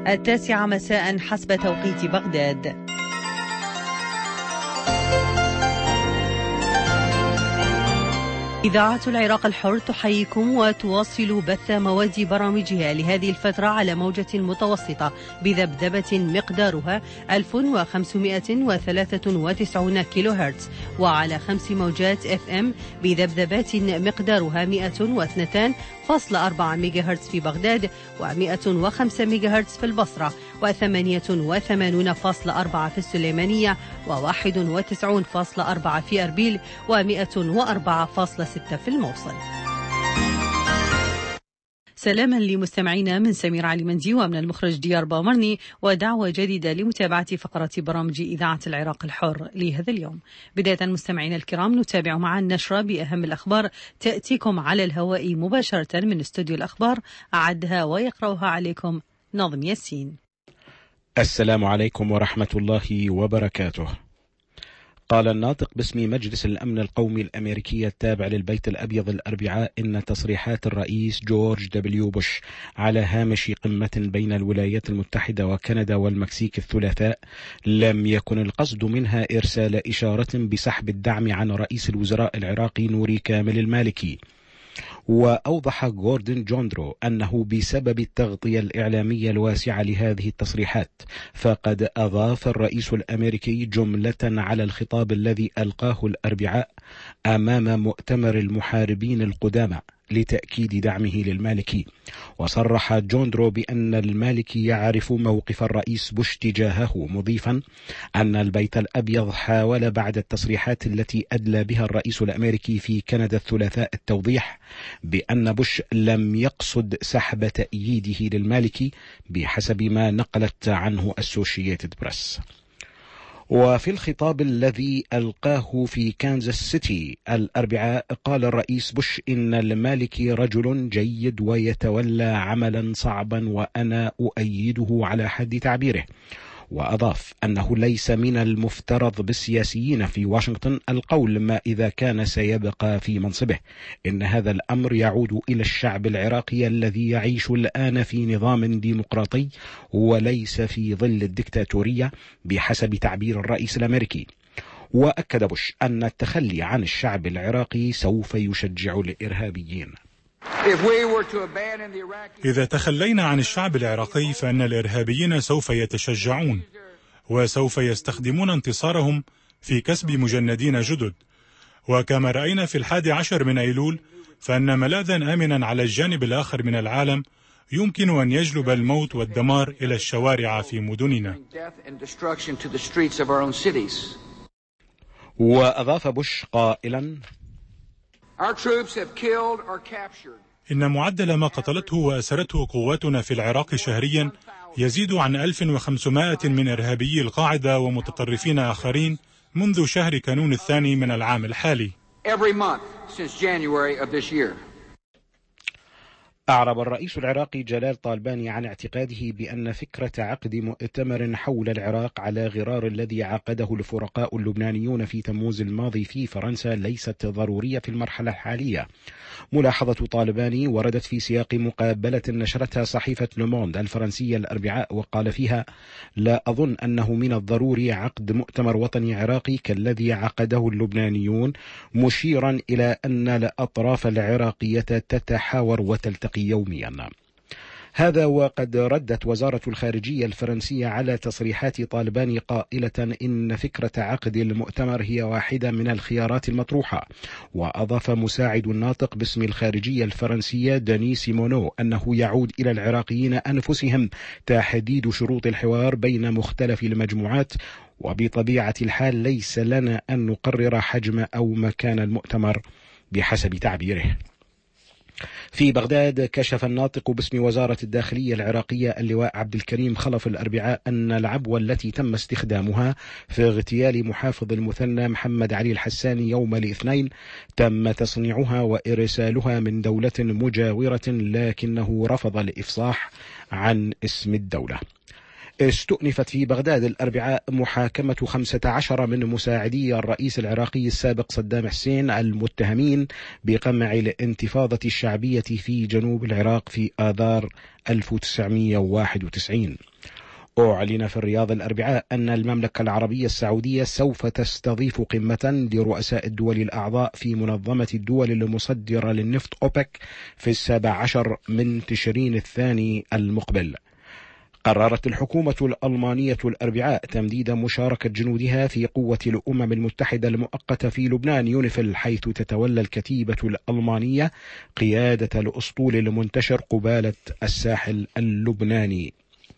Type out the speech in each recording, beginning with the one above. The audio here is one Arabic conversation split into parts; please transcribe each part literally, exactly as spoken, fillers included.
التاسعة مساء حسب توقيت بغداد. إذاعة العراق الحر تحييكم وتواصل بث مواد برامجها لهذه الفترة على موجة متوسطة بذبذبة مقدارها ألف وخمسمائة وثلاثة وتسعين كيلو هرتز، وعلى خمس موجات اف ام بذبذبات مقدارها مئة واثنين فاصلة أربعة ميجا هرتز في بغداد، ومئة وخمسة ميجا هرتز في البصرة، وثمانية وثمانين فاصلة أربعة في السليمانية، وواحد وتسعين فاصلة أربعة في أربيل، ومئة وأربعة فاصلة ستة في الموصل. سلاما لمستمعينا من سمير علي مندي ومن المخرج ديار بامرني، ودعوة جديدة لمتابعة فقرة برامج إذاعة العراق الحر لهذا اليوم. بداية مستمعينا الكرام نتابع معا النشرة بأهم الأخبار تأتيكم على الهواء مباشرة من استوديو الأخبار، أعدها ويقرأها عليكم ناظم ياسين. السلام عليكم ورحمة الله وبركاته. قال الناطق باسم مجلس الأمن القومي الأمريكي التابع للبيت الأبيض الأربعاء إن تصريحات الرئيس جورج دبليو بوش على هامش قمة بين الولايات المتحدة وكندا والمكسيك الثلاثاء لم يكن القصد منها إرسال إشارة بسحب الدعم عن رئيس الوزراء العراقي نوري كامل المالكي. وأوضح غوردن جوندرو أنه بسبب التغطية الإعلامية الواسعة لهذه التصريحات فقد أضاف الرئيس الأمريكي جملة على الخطاب الذي ألقاه الأربعاء أمام مؤتمر المحاربين القدامى لتأكيد دعمه للمالكي. وصرح جوندرو بأن المالكي يعرف موقف الرئيس بوش تجاهه، مضيفا أن البيت الأبيض حاول بعد التصريحات التي أدلى بها الرئيس الأمريكي في كندا الثلاثاء التوضيح بأن بوش لم يقصد سحب تأييده للمالكي بحسب ما نقلت عنه أسوشيتد بريس. وفي الخطاب الذي ألقاه في كانزاس سيتي الأربعاء قال الرئيس بوش إن المالكي رجل جيد ويتولى عملا صعبا وأنا أؤيده على حد تعبيره. وأضاف أنه ليس من المفترض بالسياسيين في واشنطن القول ما إذا كان سيبقى في منصبه، إن هذا الأمر يعود إلى الشعب العراقي الذي يعيش الآن في نظام ديمقراطي وليس في ظل الدكتاتورية بحسب تعبير الرئيس الأمريكي. وأكد بوش أن التخلي عن الشعب العراقي سوف يشجع الإرهابيين. إذا تخلينا عن الشعب العراقي فإن الإرهابيين سوف يتشجعون وسوف يستخدمون انتصارهم في كسب مجندين جدد. وكما رأينا في الحادي عشر من أيلول فإن ملاذا آمنا على الجانب الآخر من العالم يمكن أن يجلب الموت والدمار إلى الشوارع في مدننا. وأضاف بوش قائلا إن معدل ما قتلته وأسرته قواتنا في العراق شهريا يزيد عن ألف وخمسمائة من إرهابيي القاعدة ومتطرفين آخرين منذ شهر كانون الثاني من العام الحالي. أعرب الرئيس العراقي جلال طالباني عن اعتقاده بأن فكرة عقد مؤتمر حول العراق على غرار الذي عقده الفرقاء اللبنانيون في تموز الماضي في فرنسا ليست ضرورية في المرحلة الحالية. ملاحظة طالباني وردت في سياق مقابلة نشرتها صحيفة لوموند الفرنسية الأربعاء، وقال فيها: لا أظن أنه من الضروري عقد مؤتمر وطني عراقي كالذي عقده اللبنانيون، مشيرا إلى أن الأطراف العراقية تتحاور وتلتقي يوميا. هذا وقد ردت وزارة الخارجية الفرنسية على تصريحات طالباني قائلة إن فكرة عقد المؤتمر هي واحدة من الخيارات المطروحة. وأضاف مساعد الناطق باسم الخارجية الفرنسية داني سيمونو أنه يعود إلى العراقيين أنفسهم تحديد شروط الحوار بين مختلف المجموعات، وبطبيعة الحال ليس لنا أن نقرر حجم أو مكان المؤتمر بحسب تعبيره. في بغداد كشف الناطق باسم وزارة الداخلية العراقية اللواء عبد الكريم خلف الأربعاء أن العبوة التي تم استخدامها في اغتيال محافظ المثنى محمد علي الحساني يوم الاثنين تم تصنيعها وإرسالها من دولة مجاورة، لكنه رفض الإفصاح عن اسم الدولة. استؤنفت في بغداد الأربعاء محاكمة خمسة عشر من مساعدي الرئيس العراقي السابق صدام حسين المتهمين بقمع الانتفاضة الشعبية في جنوب العراق في آذار ألف وتسعمئة وواحد وتسعين. أعلن في الرياض الأربعاء أن المملكة العربية السعودية سوف تستضيف قمة لرؤساء الدول الأعضاء في منظمة الدول المصدرة للنفط أوبك في السابع عشر من تشرين الثاني المقبل. قررت الحكومة الألمانية الأربعاء تمديد مشاركة جنودها في قوة الأمم المتحدة المؤقتة في لبنان يونيفيل، حيث تتولى الكتيبة الألمانية قيادة الأسطول المنتشر قبالة الساحل اللبناني.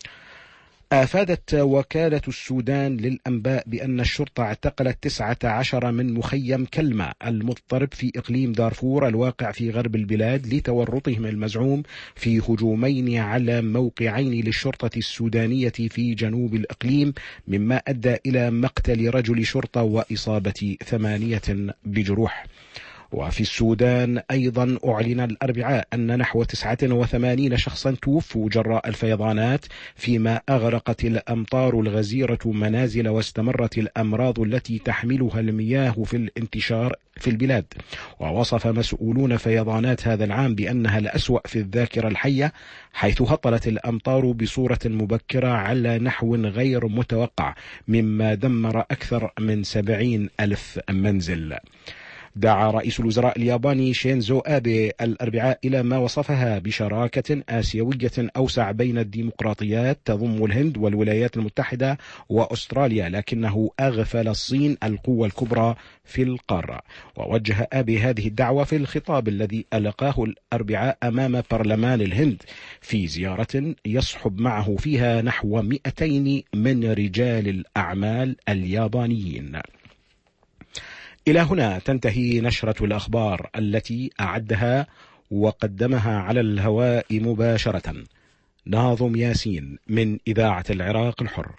أفادت وكالة السودان للأنباء بأن الشرطة اعتقلت تسعة عشر من مخيم كلمة المضطرب في إقليم دارفور الواقع في غرب البلاد لتورطهم المزعوم في هجومين على موقعين للشرطة السودانية في جنوب الإقليم، مما أدى إلى مقتل رجل شرطة وإصابة ثمانية بجروح. وفي السودان أيضا أعلن الأربعاء أن نحو تسعة وثمانين شخصا توفوا جراء الفيضانات، فيما أغرقت الأمطار الغزيرة منازل واستمرت الأمراض التي تحملها المياه في الانتشار في البلاد. ووصف مسؤولون فيضانات هذا العام بأنها الأسوأ في الذاكرة الحية، حيث هطلت الأمطار بصورة مبكرة على نحو غير متوقع، مما دمر أكثر من سبعين ألف منزل. دعا رئيس الوزراء الياباني شينزو آبي الأربعاء إلى ما وصفها بشراكة آسيوية أوسع بين الديمقراطيات تضم الهند والولايات المتحدة وأستراليا، لكنه أغفل الصين القوة الكبرى في القارة. ووجه آبي هذه الدعوة في الخطاب الذي ألقاه الأربعاء أمام برلمان الهند في زيارة يصحب معه فيها نحو مئتين من رجال الأعمال اليابانيين. إلى هنا تنتهي نشرة الأخبار التي أعدها وقدمها على الهواء مباشرة ناظم ياسين من إذاعة العراق الحر.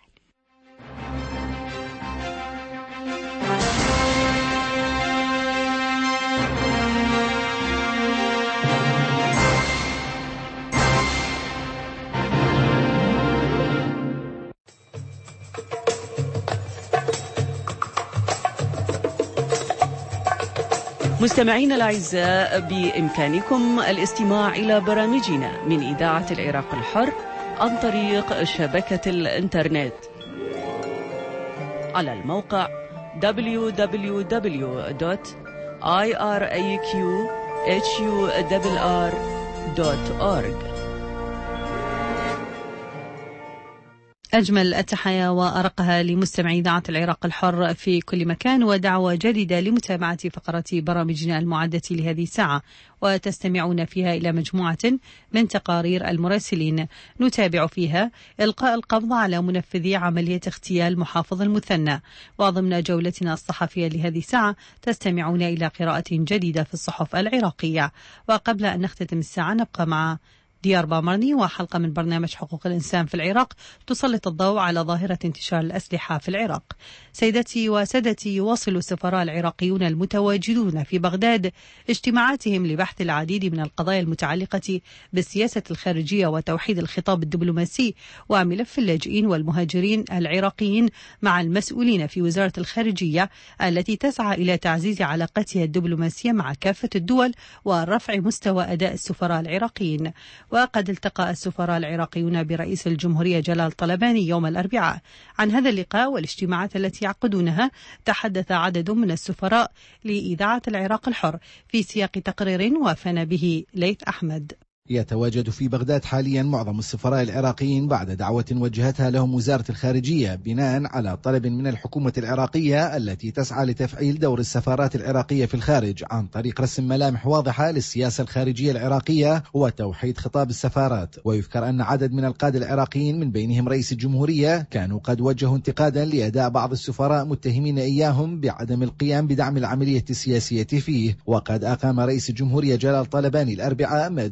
مستمعينا الأعزاء، بإمكانكم الاستماع إلى برامجنا من إذاعة العراق الحر عن طريق شبكة الإنترنت على الموقع دبليو دبليو دبليو دوت آي آر إيه كيو إتش يو آر آر دوت أورج. أجمل التحايا وأرقها لمستمعي إذاعة العراق الحر في كل مكان، ودعوة جديدة لمتابعة فقرات برامجنا المعدة لهذه الساعة، وتستمعون فيها إلى مجموعة من تقارير المراسلين نتابع فيها إلقاء القبض على منفذي عملية اغتيال محافظ المثنى. وضمن جولتنا الصحفية لهذه الساعة تستمعون إلى قراءة جديدة في الصحف العراقية. وقبل أن نختتم الساعة نبقى مع ديار بامرني وحلقة من برنامج حقوق الإنسان في العراق تسلط الضوء على ظاهرة انتشار الأسلحة في العراق. سيدتي وسادتي، يواصل السفراء العراقيون المتواجدون في بغداد اجتماعاتهم لبحث العديد من القضايا المتعلقة بالسياسة الخارجية وتوحيد الخطاب الدبلوماسي وملف اللاجئين والمهاجرين العراقيين مع المسؤولين في وزارة الخارجية التي تسعى إلى تعزيز علاقتها الدبلوماسية مع كافة الدول ورفع مستوى أداء السفراء العراقيين. وقد التقى السفراء العراقيون برئيس الجمهورية جلال طلباني يوم الأربعاء. عن هذا اللقاء والاجتماعات التي يعقدونها تحدث عدد من السفراء لإذاعة العراق الحر في سياق تقرير وافانا به ليث أحمد. يتواجد في بغداد حاليا معظم السفراء العراقيين بعد دعوة وجهتها لهم وزارة الخارجية بناء على طلب من الحكومة العراقية التي تسعى لتفعيل دور السفارات العراقية في الخارج عن طريق رسم ملامح واضحة للسياسة الخارجية العراقية وتوحيد خطاب السفارات. ويذكر أن عدد من القادة العراقيين من بينهم رئيس الجمهورية كانوا قد وجهوا انتقادا لأداء بعض السفراء متهمين إياهم بعدم القيام بدعم العملية السياسية فيه. وقد أقام رئيس الجمهورية جلال طلباني الأربعاء مأدبة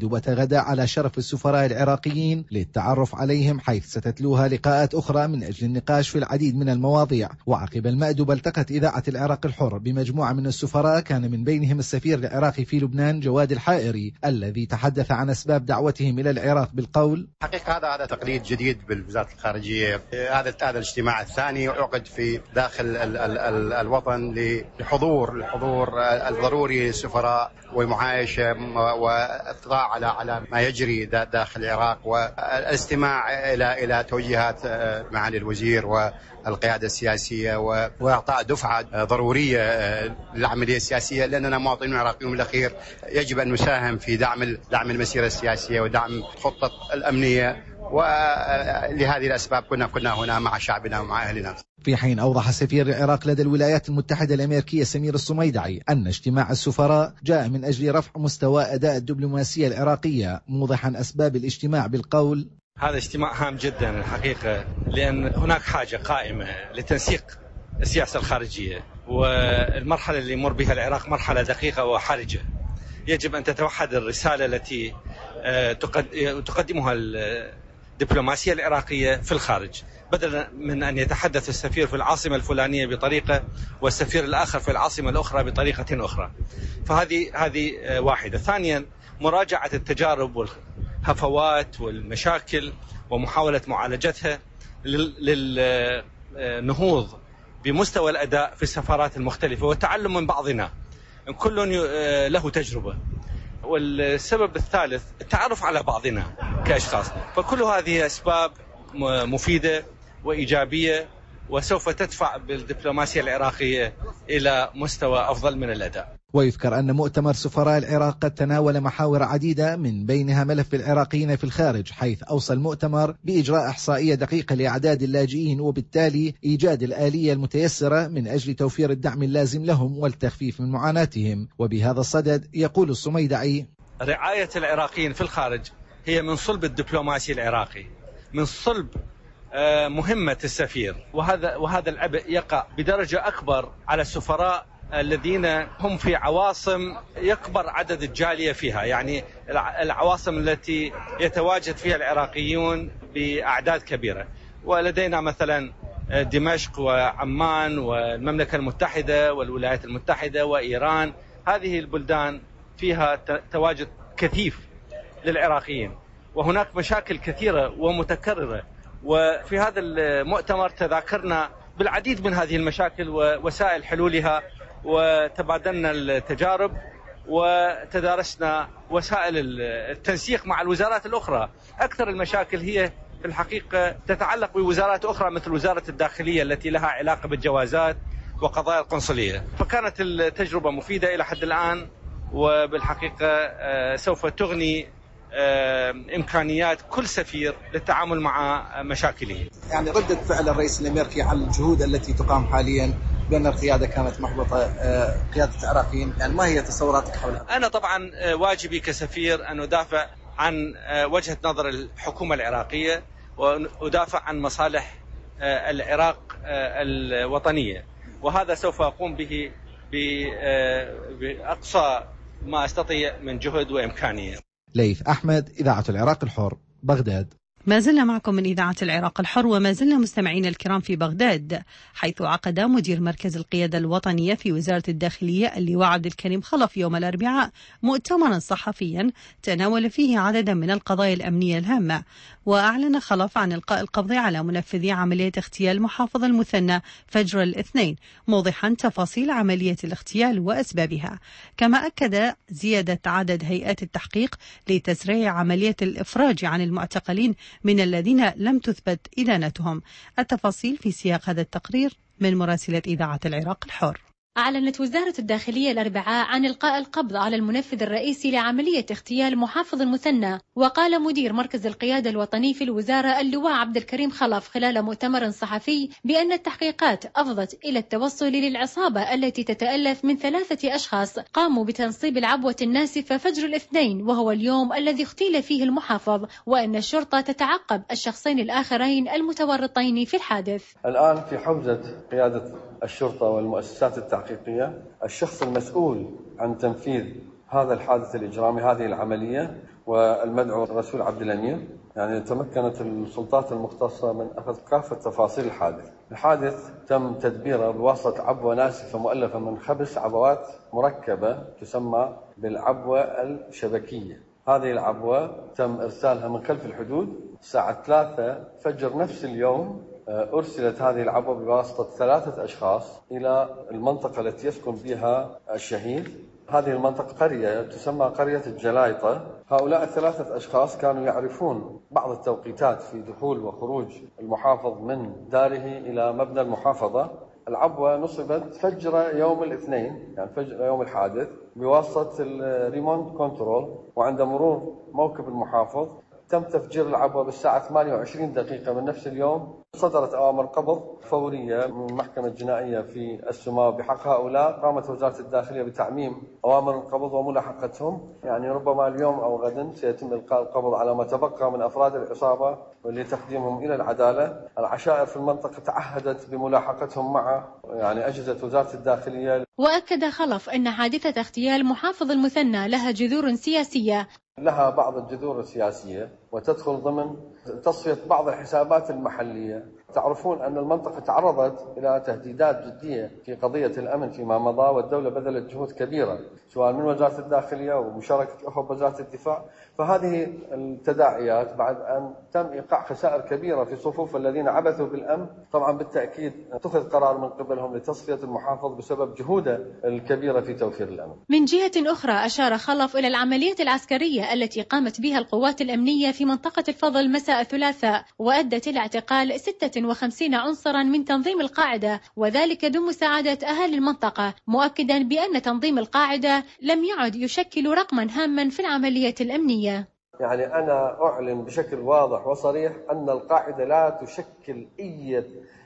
أكد على شرف السفراء العراقيين للتعرف عليهم، حيث ستتلوها لقاءات أخرى من أجل النقاش في العديد من المواضيع. وعقب المأدبة التقت إذاعة العراق الحر بمجموعة من السفراء، كان من بينهم السفير العراقي في لبنان جواد الحائري، الذي تحدث عن أسباب دعوتهم إلى العراق بالقول: حقيقة هذا هذا تقليد جديد بالوزارة الخارجية. هذا هذا الاجتماع الثاني عقد في داخل ال ال ال الوطن لحضور الحضور الضروري للسفراء والمعايشة واطلاع على على ما يجري داخل العراق، والاستماع إلى إلى توجيهات معالي الوزير والقيادة السياسية، وإعطاء دفعة ضرورية للعملية السياسية، لأننا مواطنين عراقيون بالأخير يجب أن نساهم في دعم دعم المسيرة السياسية ودعم خطة الأمنية، ولهذه الأسباب كنا كنا هنا مع شعبنا ومع أهلنا. في حين أوضح سفير العراق لدى الولايات المتحدة الأمريكية سمير الصميدعي أن اجتماع السفراء جاء من أجل رفع مستوى أداء الدبلوماسية العراقية، موضحا أسباب الاجتماع بالقول: هذا اجتماع هام جدا الحقيقة، لأن هناك حاجة قائمة لتنسيق السياسة الخارجية، والمرحلة اللي يمر بها العراق مرحلة دقيقة وحرجة. يجب أن تتوحد الرسالة التي تقدمها الدبلوماسية العراقية في الخارج، بدلا من أن يتحدث السفير في العاصمة الفلانية بطريقة والسفير الآخر في العاصمة الأخرى بطريقة أخرى. فهذه هذه واحدة. ثانيا، مراجعة التجارب والهفوات والمشاكل ومحاولة معالجتها للنهوض بمستوى الأداء في السفارات المختلفة والتعلم من بعضنا، كل له تجربة. والسبب الثالث، التعرف على بعضنا كأشخاص. فكل هذه أسباب مفيدة وإيجابية، وسوف تدفع بالدبلوماسية العراقية إلى مستوى أفضل من الأداء. ويذكر أن مؤتمر سفراء العراق قد تناول محاور عديدة، من بينها ملف العراقيين في الخارج، حيث أوصى المؤتمر بإجراء إحصائية دقيقة لأعداد اللاجئين، وبالتالي إيجاد الآلية المتيسرة من أجل توفير الدعم اللازم لهم والتخفيف من معاناتهم. وبهذا الصدد يقول الصميدعي: رعاية العراقيين في الخارج هي من صلب الدبلوماسي العراقي، من صلب مهمة السفير، وهذا وهذا العبء يقع بدرجة أكبر على السفراء الذين هم في عواصم يكبر عدد الجالية فيها، يعني العواصم التي يتواجد فيها العراقيون بأعداد كبيرة. ولدينا مثلا دمشق وعمان والمملكة المتحدة والولايات المتحدة وإيران. هذه البلدان فيها تواجد كثيف للعراقيين، وهناك مشاكل كثيرة ومتكررة. وفي هذا المؤتمر تذاكرنا بالعديد من هذه المشاكل ووسائل حلولها، وتبادلنا التجارب وتدارسنا وسائل التنسيق مع الوزارات الأخرى. أكثر المشاكل هي في الحقيقة تتعلق بوزارات أخرى مثل وزارة الداخلية التي لها علاقة بالجوازات وقضايا القنصلية. فكانت التجربة مفيدة إلى حد الآن، وبالحقيقة سوف تغني إمكانيات كل سفير للتعامل مع مشاكله. يعني ردة فعل الرئيس الأمريكي على الجهود التي تقام حاليا بأن القيادة كانت محبطة، قيادة العراقيين، يعني ما هي تصوراتك حولها؟ أنا طبعا واجبي كسفير أن أدافع عن وجهة نظر الحكومة العراقية، وأدافع عن مصالح العراق الوطنية، وهذا سوف أقوم به بأقصى ما أستطيع من جهد وإمكانية. ليث أحمد، إذاعة العراق الحر، بغداد. ما زلنا معكم من إذاعة العراق الحر، وما زلنا مستمعين الكرام في بغداد، حيث عقد مدير مركز القيادة الوطنية في وزارة الداخلية اللواء عبد الكريم خلف يوم الأربعاء مؤتمرا صحفيا تناول فيه عددا من القضايا الأمنية الهامة. وأعلن خلف عن إلقاء القبض على منفذي عملية اغتيال محافظ المثنى فجر الاثنين، موضحا تفاصيل عملية الاغتيال وأسبابها. كما أكد زيادة عدد هيئات التحقيق لتسريع عملية الإفراج عن المعتقلين من الذين لم تثبت إدانتهم. التفاصيل في سياق هذا التقرير من مراسلة إذاعة العراق الحر. أعلنت وزارة الداخلية الأربعاء عن إلقاء القبض على المنفذ الرئيسي لعملية اغتيال محافظ المثنى. وقال مدير مركز القيادة الوطني في الوزارة اللواء عبد الكريم خلف خلال مؤتمر صحفي بأن التحقيقات أفضت إلى التوصل للعصابة التي تتألف من ثلاثة أشخاص قاموا بتنصيب العبوة الناسفة فجر الاثنين، وهو اليوم الذي اغتيل فيه المحافظ، وأن الشرطة تتعقب الشخصين الآخرين المتورطين في الحادث. الآن في حوزة قيادة الشرطة والمؤسسات التحقيقية الشخص المسؤول عن تنفيذ هذا الحادث الإجرامي، هذه العملية، والمدعو الرسول عبد الأمير. يعني تمكنت السلطات المختصة من أخذ كافة تفاصيل الحادث. الحادث تم تدبيره بواسطة عبوة ناسفة مؤلفة من خمس عبوات مركبة تسمى بالعبوة الشبكية. هذه العبوة تم إرسالها من خلف الحدود الساعة ثلاثة فجر نفس اليوم. أرسلت هذه العبوة بواسطة ثلاثة أشخاص إلى المنطقة التي يسكن بها الشهيد. هذه المنطقة قرية تسمى قرية الجلايطة. هؤلاء الثلاثة أشخاص كانوا يعرفون بعض التوقيتات في دخول وخروج المحافظ من داره إلى مبنى المحافظة. العبوة نصبت فجر يوم الاثنين، يعني فجر يوم الحادث، بواسطة الريموت كنترول. وعند مرور موكب المحافظ تم تفجير العبوة بالساعة ثمانية وعشرين دقيقة من نفس اليوم. صدرت أوامر قبض فورية من المحكمة الجنائية في السماء بحق هؤلاء. قامت وزارة الداخلية بتعميم أوامر القبض وملاحقتهم. يعني ربما اليوم أو غدا سيتم إلقاء القبض على ما تبقى من أفراد العصابة ولتقديمهم إلى العدالة. العشائر في المنطقة تعهدت بملاحقتهم مع يعني أجهزة وزارة الداخلية. وأكد خلف أن حادثة اغتيال محافظ المثنى لها جذور سياسية. لها بعض الجذور السياسية وتدخل ضمن تصفية بعض الحسابات المحلية. تعرفون أن المنطقة تعرضت إلى تهديدات جدية في قضية الأمن فيما مضى، والدولة بذلت جهود كبيرة سواء من وزارة الداخلية ومشاركة الأخوة بوزارة الدفاع. فهذه التداعيات بعد أن تم إيقاع خسائر كبيرة في صفوف الذين عبثوا بالأمن، طبعا بالتأكيد اتخذ قرار من قبلهم لتصفية المحافظ بسبب جهوده الكبيرة في توفير الأمن. من جهة أخرى أشار خلف إلى العملية العسكرية التي قامت بها القوات الأمنية في منطقة الفضل مساء الثلاثاء، وأدت إلى اعتقال ستة وخمسين عنصرا من تنظيم القاعدة، وذلك بمساعدة أهل المنطقة، مؤكدا بأن تنظيم القاعدة لم يعد يشكل رقما هاما في العملية الأمنية. يعني أنا أعلن بشكل واضح وصريح أن القاعدة لا تشكل أي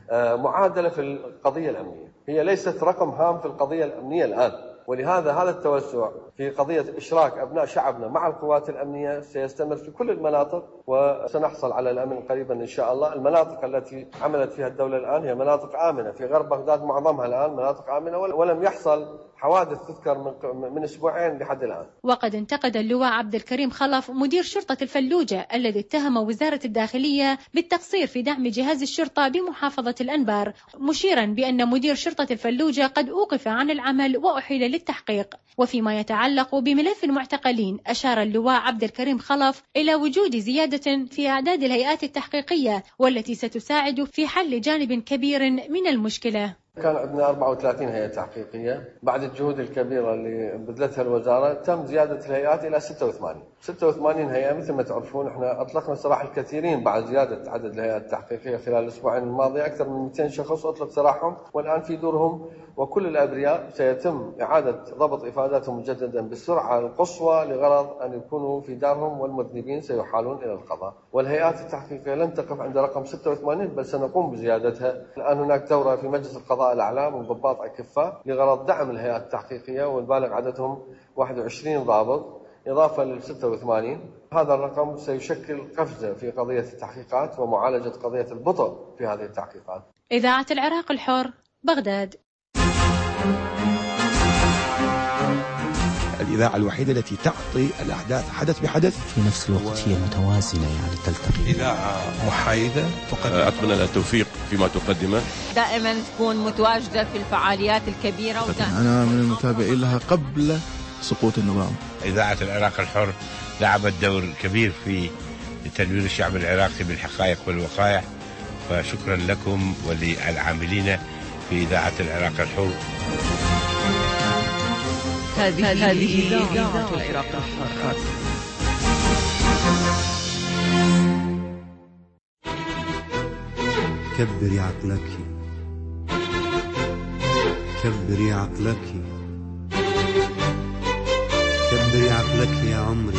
معادلة في القضية الأمنية، هي ليست رقم هام في القضية الأمنية الآن. ولهذا هذا التوسع في قضية إشراك أبناء شعبنا مع القوات الأمنية سيستمر في كل المناطق، وسنحصل على الأمن قريبا إن شاء الله. المناطق التي عملت فيها الدولة الآن هي مناطق آمنة، في غرب بغداد معظمها الآن مناطق آمنة، ولم يحصل حوادث تذكر من, من أسبوعين لحد الآن. وقد انتقد اللواء عبد الكريم خلف مدير شرطة الفلوجة الذي اتهم وزارة الداخلية بالتقصير في دعم جهاز الشرطة بمحافظة الأنبار، مشيرا بأن مدير شرطة الفلوجة قد أوقف عن العمل وأحيل للتحقيق. وفيما يتعلق بملف المعتقلين، أشار اللواء عبد الكريم خلف إلى وجود زيادة في أعداد الهيئات التحقيقية والتي ستساعد في حل جانب كبير من المشكلة. كان عندنا أربعة وثلاثين هيئة تحقيقية. بعد الجهود الكبيرة اللي بذلتها الوزارة تم زيادة الهيئات إلى ستة وثمانين ستة وثمانين هيئة. مثل ما تعرفون احنا أطلقنا سراح الكثيرين بعد زيادة عدد الهيئات التحقيقية خلال الأسبوعين الماضية. أكثر من مئتين شخص أطلق سراحهم والآن في دورهم، وكل الأبرياء سيتم إعادة ضبط إفاداتهم مجددا بالسرعة القصوى لغرض أن يكونوا في دارهم، والمذنبين سيحالون إلى القضاء. والهيئات التحقيقية لن تقف عند رقم ستة وثمانين بل سنقوم بزيادتها. الآن هناك دورة في مجلس القضاء الأعلى من ضباط أكفاء لغرض دعم الهيئات التحقيقية، والبالغ عددهم واحد وعشرين ضابط إضافة لل ستة وثمانين. هذا الرقم سيشكل قفزة في قضية التحقيقات ومعالجة قضية البطء في هذه التحقيقات. إذاعة العراق الحر، بغداد. الإذاعة الوحيدة التي تعطي الأحداث حدث بحدث، في نفس الوقت هي متوازنة، يعني تلتقي. إذاعة محايدة تقدم. أتمنى لها التوفيق فيما تقدمه، دائما تكون متواجدة في الفعاليات الكبيرة. أنا من المتابعين لها قبل سقوط النظام. إذاعة العراق الحر لعبت دور كبير في تنوير الشعب العراقي بالحقائق والوقائع، فشكرا لكم وللعاملين في إذاعة العراق الحر. هذه إذاعة العراق الحر. كبري عقلك، كبري عقلك، كبري عقلك يا عمري،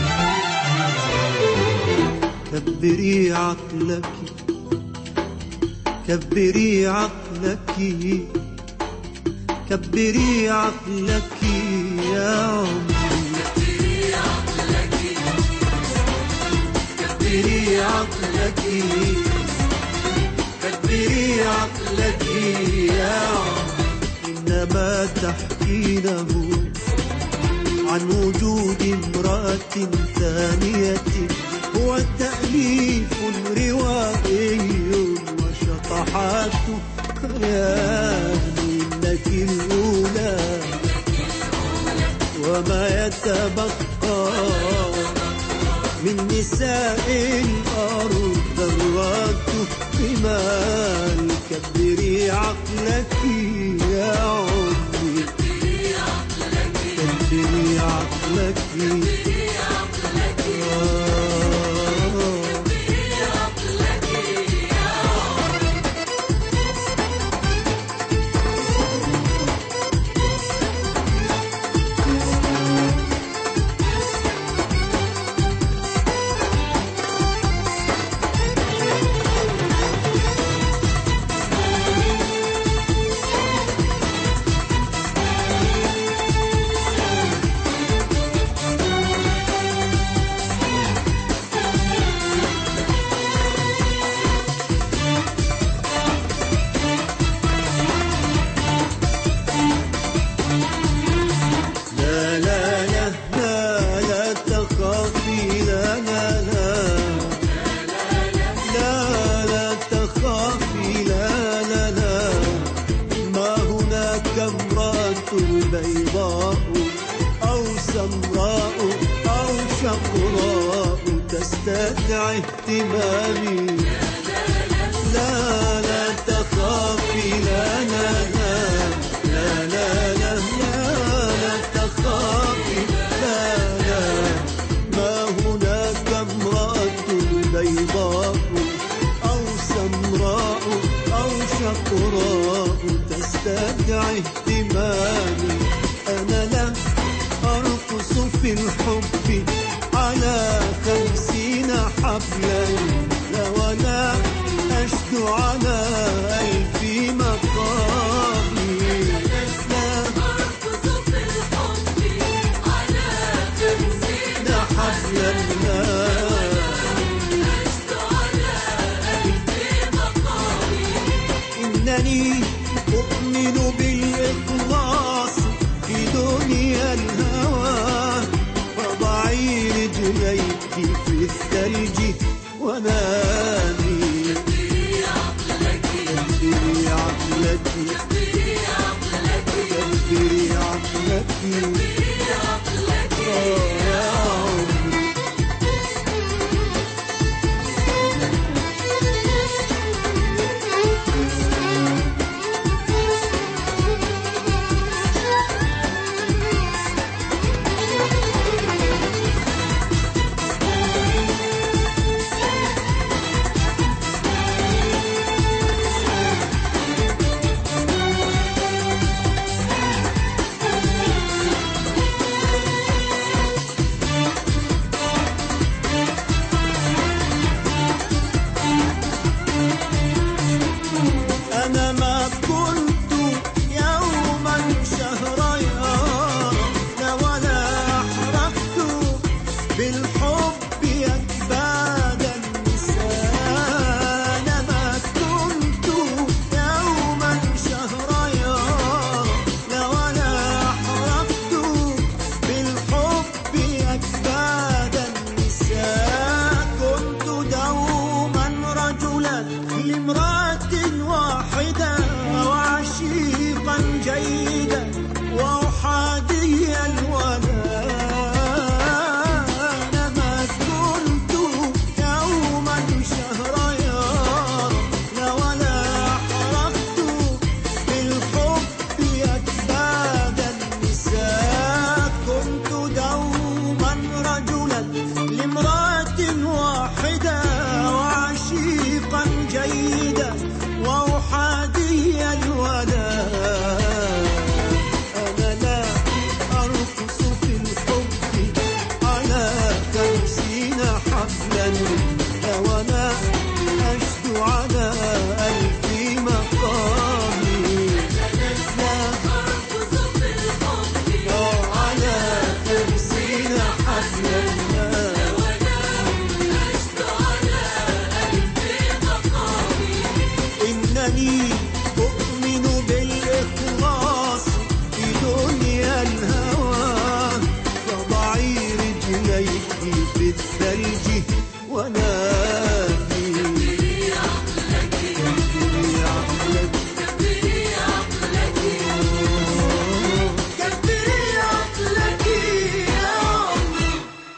كبري عقلك، كبري عقلك، كبري عقلك يا عمري، كبري عقلك، كبري عقلك، كبري عقلك يا عمري. إنما تحكي له عن وجود امرأة ثانية هو تأليف روائي وشطحات خيال لك الأولى وما يتبقى من نساء الأرض ذرات رمال. كبري عقلك يا عمري كبري عقلك تستدعي اهتمامي. لا لا تخافي لا لا لا لا لا لا لا تخافي لا لا. ما هناك امرأة بيضاء أو سمراء أو شقراء تستدعي اهتمامي. أنا لا أرقص في الحب على خمسين حبلا لا ولا أشد على ألف مقامي. لا أرقص في الحب على خمسين حبلا لا أشد على ألف مقامي. إنني أؤمن بالإخلاص في دنيا الهوى. فضعي رجليك في الثلج ونامي. كبري عقلك كبري عقلك كبري عقلك كبري عقلك كبري عقلك يا عمري. الخارجي ونادي كبري عقلك كبري عقلك كبري عقلك كبري عقلك يا عمر.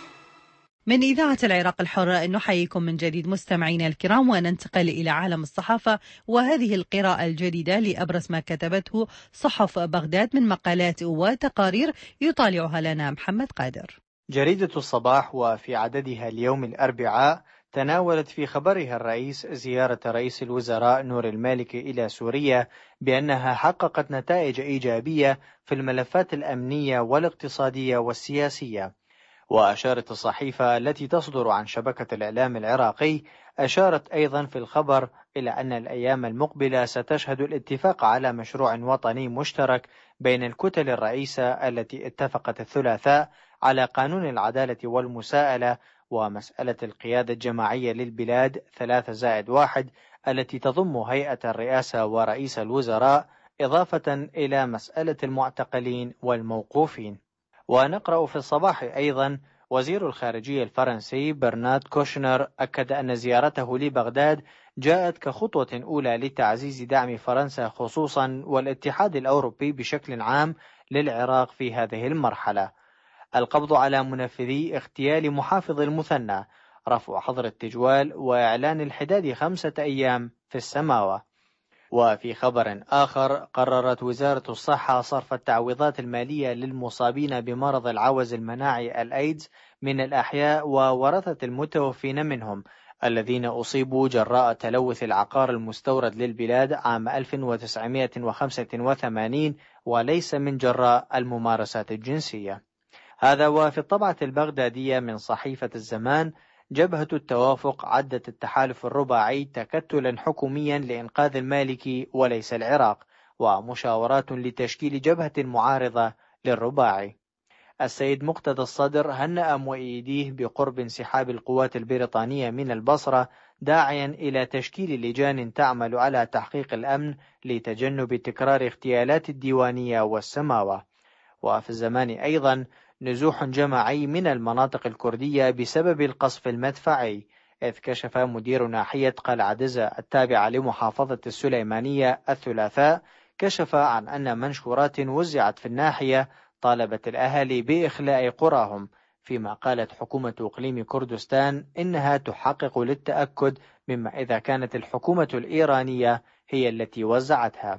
من إذاعة العراق الحرة نحييكم من جديد مستمعينا الكرام، وننتقل إلى عالم الصحافة، وهذه القراءة الجديدة لأبرز ما كتبته صحف بغداد من مقالات وتقارير يطالعها لنا محمد قادر. جريدة الصباح وفي عددها اليوم الأربعاء تناولت في خبرها الرئيس زيارة رئيس الوزراء نور المالكي إلى سوريا بأنها حققت نتائج إيجابية في الملفات الأمنية والاقتصادية والسياسية. وأشارت الصحيفة التي تصدر عن شبكة الإعلام العراقي أشارت أيضا في الخبر إلى أن الأيام المقبلة ستشهد الاتفاق على مشروع وطني مشترك بين الكتل الرئيسة التي اتفقت الثلاثاء على قانون العدالة والمساءلة ومسألة القيادة الجماعية للبلاد ثلاثة زائد واحد التي تضم هيئة الرئاسة ورئيس الوزراء، إضافة إلى مسألة المعتقلين والموقوفين. ونقرأ في الصباح أيضا وزير الخارجية الفرنسي برنارد كوشنر أكد أن زيارته لبغداد جاءت كخطوة أولى لتعزيز دعم فرنسا خصوصا والاتحاد الأوروبي بشكل عام للعراق في هذه المرحلة. القبض على منفذي اغتيال محافظ المثنى، رفع حظر التجوال، وإعلان الحداد خمسة أيام في السماوة. وفي خبر آخر قررت وزارة الصحة صرف التعويضات المالية للمصابين بمرض العوز المناعي الأيدز من الأحياء وورثة المتوفين منهم الذين أصيبوا جراء تلوث العقار المستورد للبلاد عام ألف وتسعمائة وخمسة وثمانين وليس من جراء الممارسات الجنسية. هذا وفي الطبعة البغدادية من صحيفة الزمان جبهة التوافق عدت التحالف الرباعي تكتلا حكوميا لإنقاذ المالكي وليس العراق، ومشاورات لتشكيل جبهة معارضة للرباعي. السيد مقتدى الصدر هنأ مؤيديه بقرب انسحاب القوات البريطانية من البصرة، داعيا إلى تشكيل لجان تعمل على تحقيق الأمن لتجنب تكرار اغتيالات الديوانية والسماوة. وفي الزمان أيضا نزوح جماعي من المناطق الكردية بسبب القصف المدفعي، إذ كشف مدير ناحية قلعة دزة التابعة لمحافظة السليمانية الثلاثاء كشف عن أن منشورات وزعت في الناحية طالبت الأهالي بإخلاء قراهم، فيما قالت حكومة إقليم كردستان إنها تحقق للتأكد مما إذا كانت الحكومة الإيرانية هي التي وزعتها.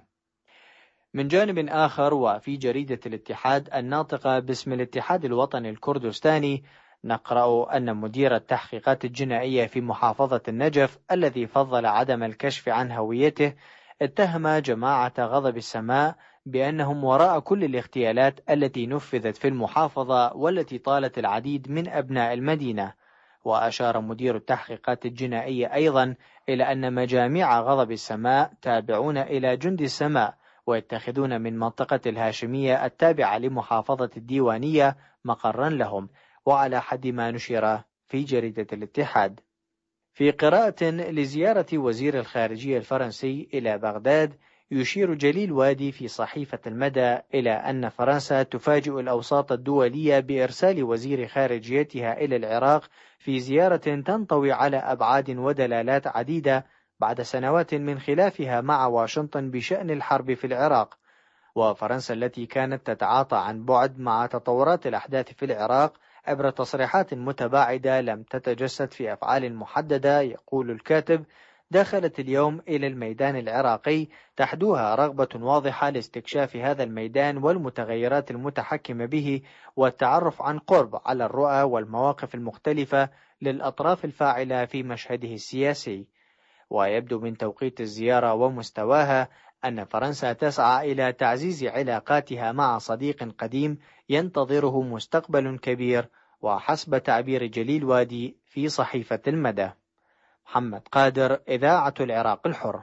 من جانب آخر وفي جريدة الاتحاد الناطقة باسم الاتحاد الوطني الكردستاني نقرأ أن مدير التحقيقات الجنائية في محافظة النجف الذي فضل عدم الكشف عن هويته اتهم جماعة غضب السماء بأنهم وراء كل الاغتيالات التي نفذت في المحافظة والتي طالت العديد من أبناء المدينة. وأشار مدير التحقيقات الجنائية أيضا إلى أن مجاميع غضب السماء تابعون إلى جند السماء ويتخذون من منطقة الهاشمية التابعة لمحافظة الديوانية مقرا لهم، وعلى حد ما نشر في جريدة الاتحاد. في قراءة لزيارة وزير الخارجية الفرنسي إلى بغداد يشير جليل وادي في صحيفة المدى إلى أن فرنسا تفاجئ الأوساط الدولية بإرسال وزير خارجيتها إلى العراق في زيارة تنطوي على أبعاد ودلالات عديدة بعد سنوات من خلافها مع واشنطن بشأن الحرب في العراق. وفرنسا التي كانت تتعاطى عن بعد مع تطورات الأحداث في العراق عبر تصريحات متباعدة لم تتجسد في أفعال محددة، يقول الكاتب، دخلت اليوم إلى الميدان العراقي تحدوها رغبة واضحة لاستكشاف هذا الميدان والمتغيرات المتحكمة به والتعرف عن قرب على الرؤى والمواقف المختلفة للأطراف الفاعلة في مشهده السياسي. ويبدو من توقيت الزيارة ومستواها أن فرنسا تسعى إلى تعزيز علاقاتها مع صديق قديم ينتظره مستقبل كبير، وحسب تعبير جليل وادي في صحيفة المدى. محمد قادر، إذاعة العراق الحر.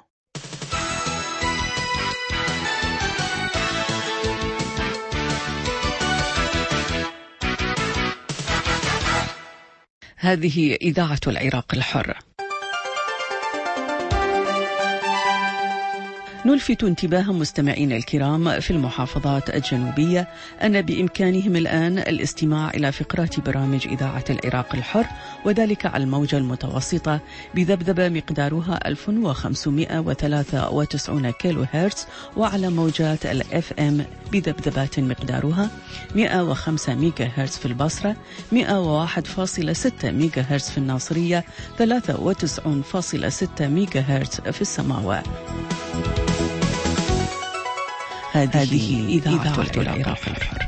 هذه إذاعة العراق الحر. نلفت انتباه مستمعينا الكرام في المحافظات الجنوبية أن بإمكانهم الآن الاستماع إلى فقرات برامج إذاعة العراق الحر، وذلك على الموجة المتوسطة بذبذبة مقدارها ألف وخمسمائة وثلاثة وتسعين كيلو هرتز، وعلى موجات الإف إم بذبذبات مقدارها مئة وخمسة ميجا هرتز في البصرة، مئة وواحد فاصلة ستة ميجا هرتز في الناصرية، ثلاثة وتسعين فاصلة ستة ميجا هرتز في السماوة. هذه إذاعة العراق الحر.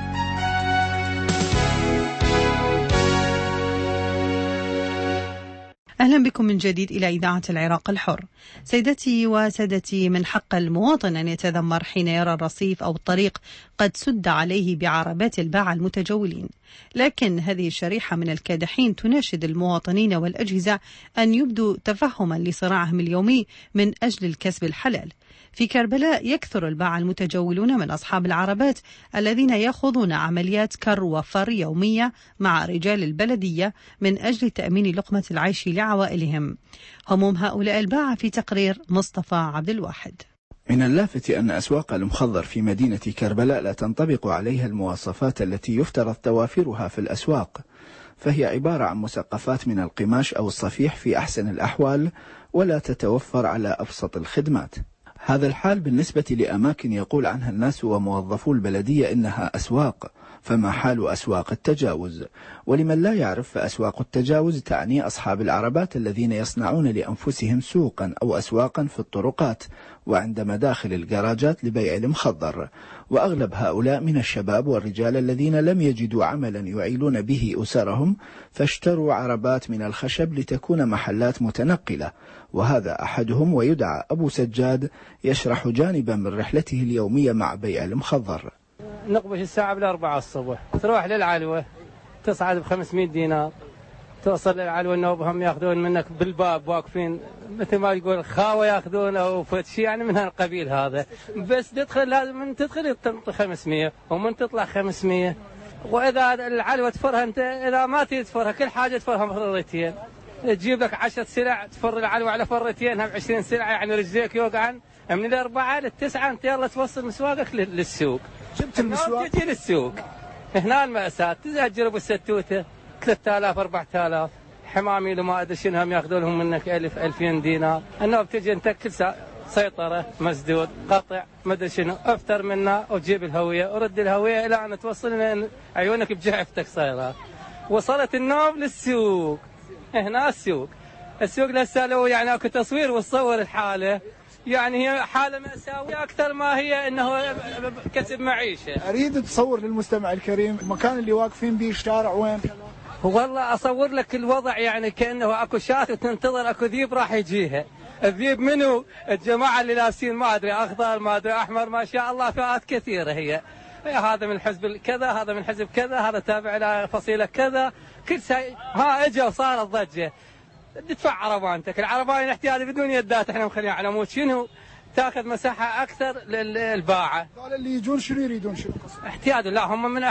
أهلا بكم من جديد إلى إذاعة العراق الحر. سيدتي وسادتي، من حق المواطن أن يتذمر حين يرى الرصيف أو الطريق قد سد عليه بعربات الباعة المتجولين، لكن هذه الشريحة من الكادحين تناشد المواطنين والأجهزة أن يبدوا تفهما لصراعهم اليومي من أجل الكسب الحلال. في كربلاء يكثر الباعة المتجولون من أصحاب العربات الذين يخوضون عمليات كر وفر يومية مع رجال البلدية من أجل تأمين لقمة العيش لعوائلهم. هموم هؤلاء الباعة في تقرير مصطفى عبد الواحد. من اللافت أن أسواق المخضر في مدينة كربلاء لا تنطبق عليها المواصفات التي يفترض توافرها في الأسواق، فهي عبارة عن مسقفات من القماش أو الصفيح في أحسن الأحوال، ولا تتوفر على أبسط الخدمات. هذا الحال بالنسبة لأماكن يقول عنها الناس وموظفو البلدية إنها أسواق، فما حال أسواق التجاوز؟ ولمن لا يعرف، فأسواق التجاوز تعني أصحاب العربات الذين يصنعون لأنفسهم سوقا أو أسواقا في الطرقات وعند مداخل الجراجات لبيع المخدر، وأغلب هؤلاء من الشباب والرجال الذين لم يجدوا عملا يعيلون به أسرهم، فاشتروا عربات من الخشب لتكون محلات متنقلة، وهذا أحدهم ويدعى أبو سجاد يشرح جانبا من رحلته اليومية مع بيع المخدر. نقبش الساعة بالأربعة الصبح، تروح للعلوة تصعد بخمسمائة دينار، توصل للعلوة النوبهم ياخذون منك بالباب واقفين مثل ما يقول خاوة ياخذون أو فتشي، يعني من هالقبيل هذا، بس تدخل لازم من تدخل تنطي خمسمائة ومن تطلع خمسمائة، وإذا العلوة تفرها أنت إذا ما تريد تفرها كل حاجة تفرها مرتين، تجيب لك عشرة سلع تفر العلوة على فرتين هم عشرين سلعة، يعني رجليك يوقعن من الأربعة للتسعة أنت يلا توصل مسواقك للسوق. جبت المسواق تجي للسوق هنا المأساة، تأجر بالستوتة ثلاثة آلاف أربعة آلاف، حمامي لما أدري شنهم ياخذون لهم منك ألف ألفين دينار، أنه بتجي أنت كل سيطرة مسدود قطع ما أدري شنو، أفتر منا وتجيب الهوية ورد الهوية إلى أن توصل عيونك بجحفتك صايرة. وصلت النوم للسوق، هنا السوق السوق لسه لو يعني اكو تصوير وتصور الحالة، يعني هي حالة مأساوية أكثر ما هي أنه كسب معيشة. أريد تصور للمستمع الكريم المكان اللي واقفين به الشارع وين؟ والله أصور لك الوضع يعني كأنه أكو شاة تنتظر أكو ذيب راح يجيها. الذيب منو؟ الجماعة اللي لابسين ما أدري أخضر ما أدري أحمر، ما شاء الله فئات كثيرة هي. هذا من حزب كذا، هذا من حزب كذا، هذا تابع إلى فصيلة كذا، كل شيء ها اجى وصارت ضجة. تدفع عربانتك، العربان احتياطي بدون يدات احنا مخليها على مود شنو تاخذ مساحة أكثر للباعة. قال اللي يجون شنو يريدون شنو؟ احتياطي لا هم من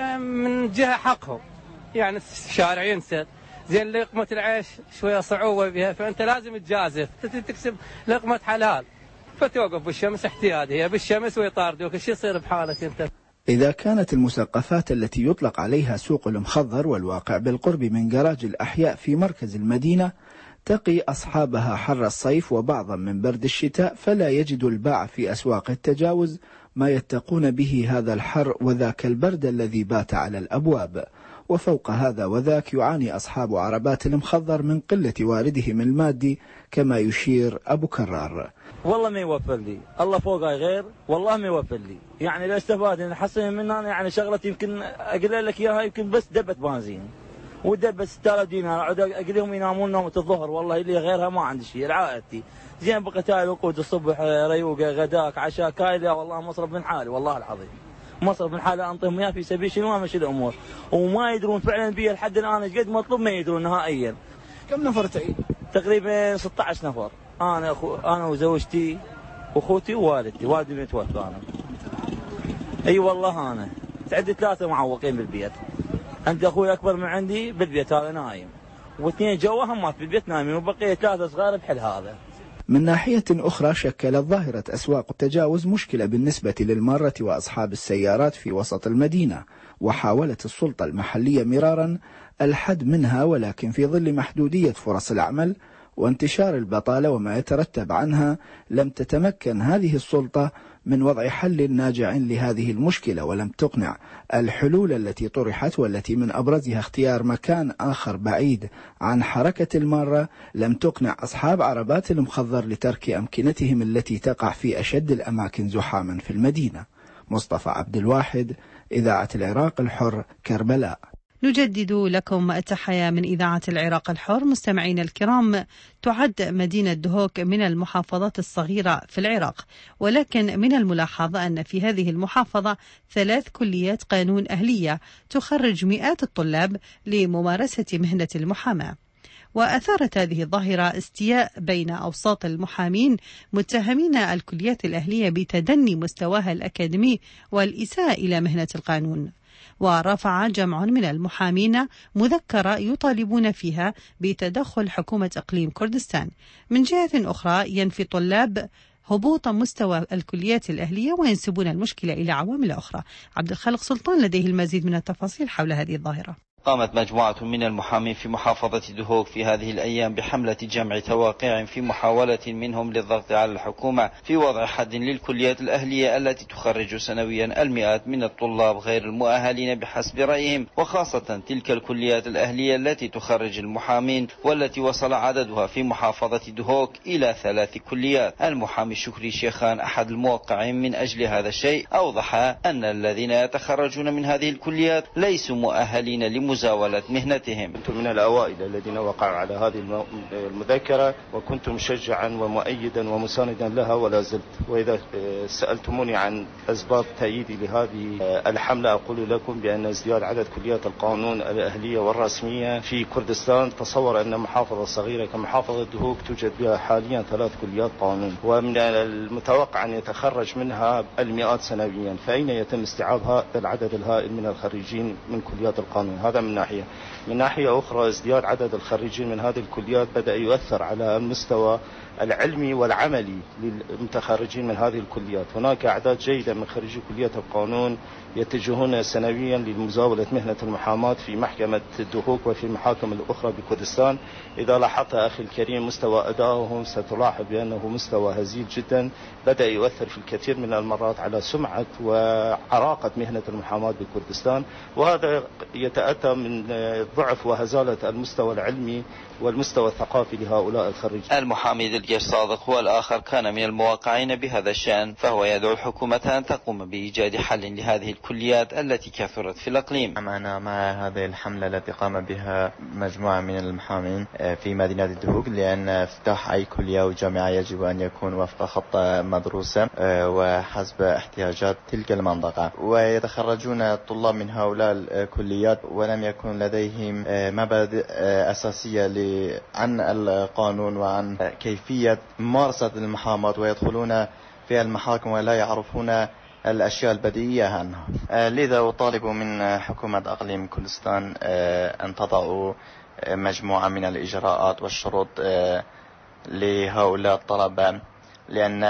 من جهة حقهم، يعني الشارع ينسد زين لقمة العيش شوية صعوبة بها، فأنت لازم تجازف تكسب لقمة حلال، فتوقف بالشمس احتياطي هي بالشمس ويطاردوك، ايش يصير بحالك انت؟ إذا كانت المسقفات التي يطلق عليها سوق المخضر والواقع بالقرب من جراج الأحياء في مركز المدينة تقي أصحابها حر الصيف وبعضا من برد الشتاء، فلا يجد الباع في أسواق التجاوز ما يتقون به هذا الحر وذاك البرد الذي بات على الأبواب. وفوق هذا وذاك يعاني أصحاب عربات المخضر من قلة واردهم المادي، كما يشير أبو كرار. والله ما يوفر لي، الله فوقي غير، والله ما يوفر لي، يعني لا استفاد نحصل منها يعني شغلتي يمكن أقول لك إياها يمكن بس دبة بنزين ودبة ستة آلاف دينار، أقعد أقلهم ينامون نومة الظهر، والله اللي غيرها ما عندي شيء لعائلتي. زين بقى تاي وقود الصبح ريوقة غداك عشاء كايلة، والله مصرف من حالي والله العظيم، مصرف من حالي أنطيهم إياه في سبيل شنو أمشي الأمور، وما يدرون فعلا بي لحد الآن ايش قد مطلوب ما يدرون نهائيا. كم نفر تعيد؟ تقريبا ستة عشر نفر، أنا أخو أنا وزوجتي وأخوتي ووالدتي، والدي متوفى أنا. أي والله أنا عندي ثلاثة معوقين بالبيت، عندي أخوي أكبر من عندي بالبيت هذا نايم، واثنين جوا هم بالبيت نايمين، وبقية ثلاثة صغار بحل هذا. من ناحية أخرى شكلت ظاهرة أسواق التجاوز مشكلة بالنسبة للمارة وأصحاب السيارات في وسط المدينة، وحاولت السلطة المحلية مرارا الحد منها، ولكن في ظل محدودية فرص العمل وانتشار البطالة وما يترتب عنها لم تتمكن هذه السلطة من وضع حل ناجع لهذه المشكلة، ولم تقنع الحلول التي طرحت، والتي من أبرزها اختيار مكان آخر بعيد عن حركة المارة، لم تقنع أصحاب عربات المخضر لترك أمكنتهم التي تقع في أشد الأماكن زحاما في المدينة. مصطفى عبد الواحد، إذاعة العراق الحر، كربلاء. نجدد لكم التحية من إذاعة العراق الحر. مستمعين الكرام، تعد مدينة دهوك من المحافظات الصغيرة في العراق، ولكن من الملاحظ أن في هذه المحافظة ثلاث كليات قانون أهلية تخرج مئات الطلاب لممارسة مهنة المحاماة. وأثارت هذه الظاهرة استياء بين أوساط المحامين متهمين الكليات الأهلية بتدني مستواها الأكاديمي والإساءة إلى مهنة القانون. ورفع جمع من المحامين مذكرة يطالبون فيها بتدخل حكومة إقليم كردستان. من جهة أخرى ينفي طلاب هبوط مستوى الكليات الأهلية وينسبون المشكلة إلى عوامل أخرى. عبد الخالق سلطان لديه المزيد من التفاصيل حول هذه الظاهرة. قامت مجموعة من المحامين في محافظة دهوك في هذه الأيام بحملة جمع تواقيع في محاولة منهم للضغط على الحكومة في وضع حد للكليات الأهلية التي تخرج سنويا المئات من الطلاب غير المؤهلين بحسب رأيهم، وخاصة تلك الكليات الأهلية التي تخرج المحامين والتي وصل عددها في محافظة دهوك إلى ثلاث كليات. المحامي شكري شيخان أحد الموقعين من أجل هذا الشيء أوضح أن الذين يتخرجون من هذه الكليات ليسوا مؤهلين لمجالات مزاولة مهنتهم. كنت من الأوائل الذين وقعوا على هذه المذكرة، وكنت مشجعا ومؤيدا ومساندا لها ولا زلت. وإذا سألتموني عن أسباب تأييدي لهذه الحملة أقول لكم بأن ازدياد عدد كليات القانون الأهلية والرسمية في كردستان، تصور أن محافظة صغيرة كمحافظة دهوك توجد بها حاليا ثلاث كليات قانون، ومن المتوقع أن يتخرج منها المئات سنويا، فأين يتم استيعاب هذا العدد الهائل من الخريجين من كليات القانون؟ هذا من ناحية. من ناحية أخرى ازدياد عدد الخريجين من هذه الكليات بدأ يؤثر على المستوى العلمي والعملي للمتخرجين من هذه الكليات. هناك أعداد جيدة من خريجي كلية القانون يتجهون سنويا لمزاولة مهنة المحاماة في محكمة دهوك وفي المحاكم الأخرى بكردستان. إذا لاحظت أخي الكريم مستوى أدائهم ستلاحظ بأنه مستوى هزيل جدا، بدأ يؤثر في الكثير من المرات على سمعة وعراقة مهنة المحاماة بكردستان، وهذا يتأتى من ضعف وهزالة المستوى العلمي والمستوى الثقافي لهؤلاء الخريجين. المحامي دلجيش صادق هو الآخر كان من المواقعين بهذا الشأن، فهو يدعو الحكومة أن تقوم بإيجاد حل لهذه الكليات التي كثرت في الإقليم. أنا مع هذه الحملة التي قام بها مجموعة من المحامين في مدينة دهوك، لأن افتتاح أي كلية وجامعة يجب أن يكون وفق خطة مدروسة وحسب احتياجات تلك المنطقة، ويتخرجون الطلاب من هؤلاء الكليات ولم يكن لديهم مبادئ أساسية عن القانون وعن كيفية ممارسة المحاماة، ويدخلون في المحاكم ولا يعرفون الأشياء البديهية عنها. لذا أطالب من حكومة أقليم كردستان أن تضع مجموعة من الإجراءات والشروط لهؤلاء الطلبة، لأن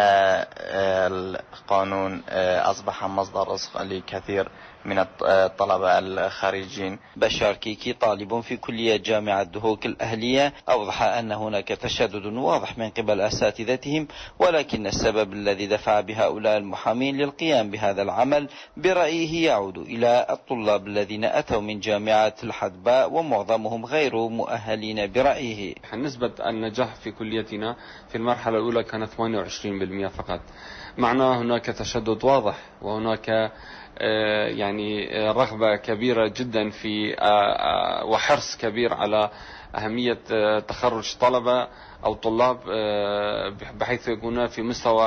القانون أصبح مصدر رزق لكثير من الطلبة الخارجين. بشار كيكي طالب في كلية جامعة دهوك الأهلية أوضح أن هناك تشدد واضح من قبل أساتذتهم، ولكن السبب الذي دفع بهؤلاء المحامين للقيام بهذا العمل برأيه يعود إلى الطلاب الذين أتوا من جامعة الحدباء ومعظمهم غير مؤهلين برأيه. نسبة النجاح في كليتنا في المرحلة الأولى كانت ثمانية وعشرين بالمئة فقط، معناه هناك تشدد واضح وهناك يعني رغبة كبيرة جدا في وحرص كبير على أهمية تخرج طلبة أو طلاب بحيث يكون في مستوى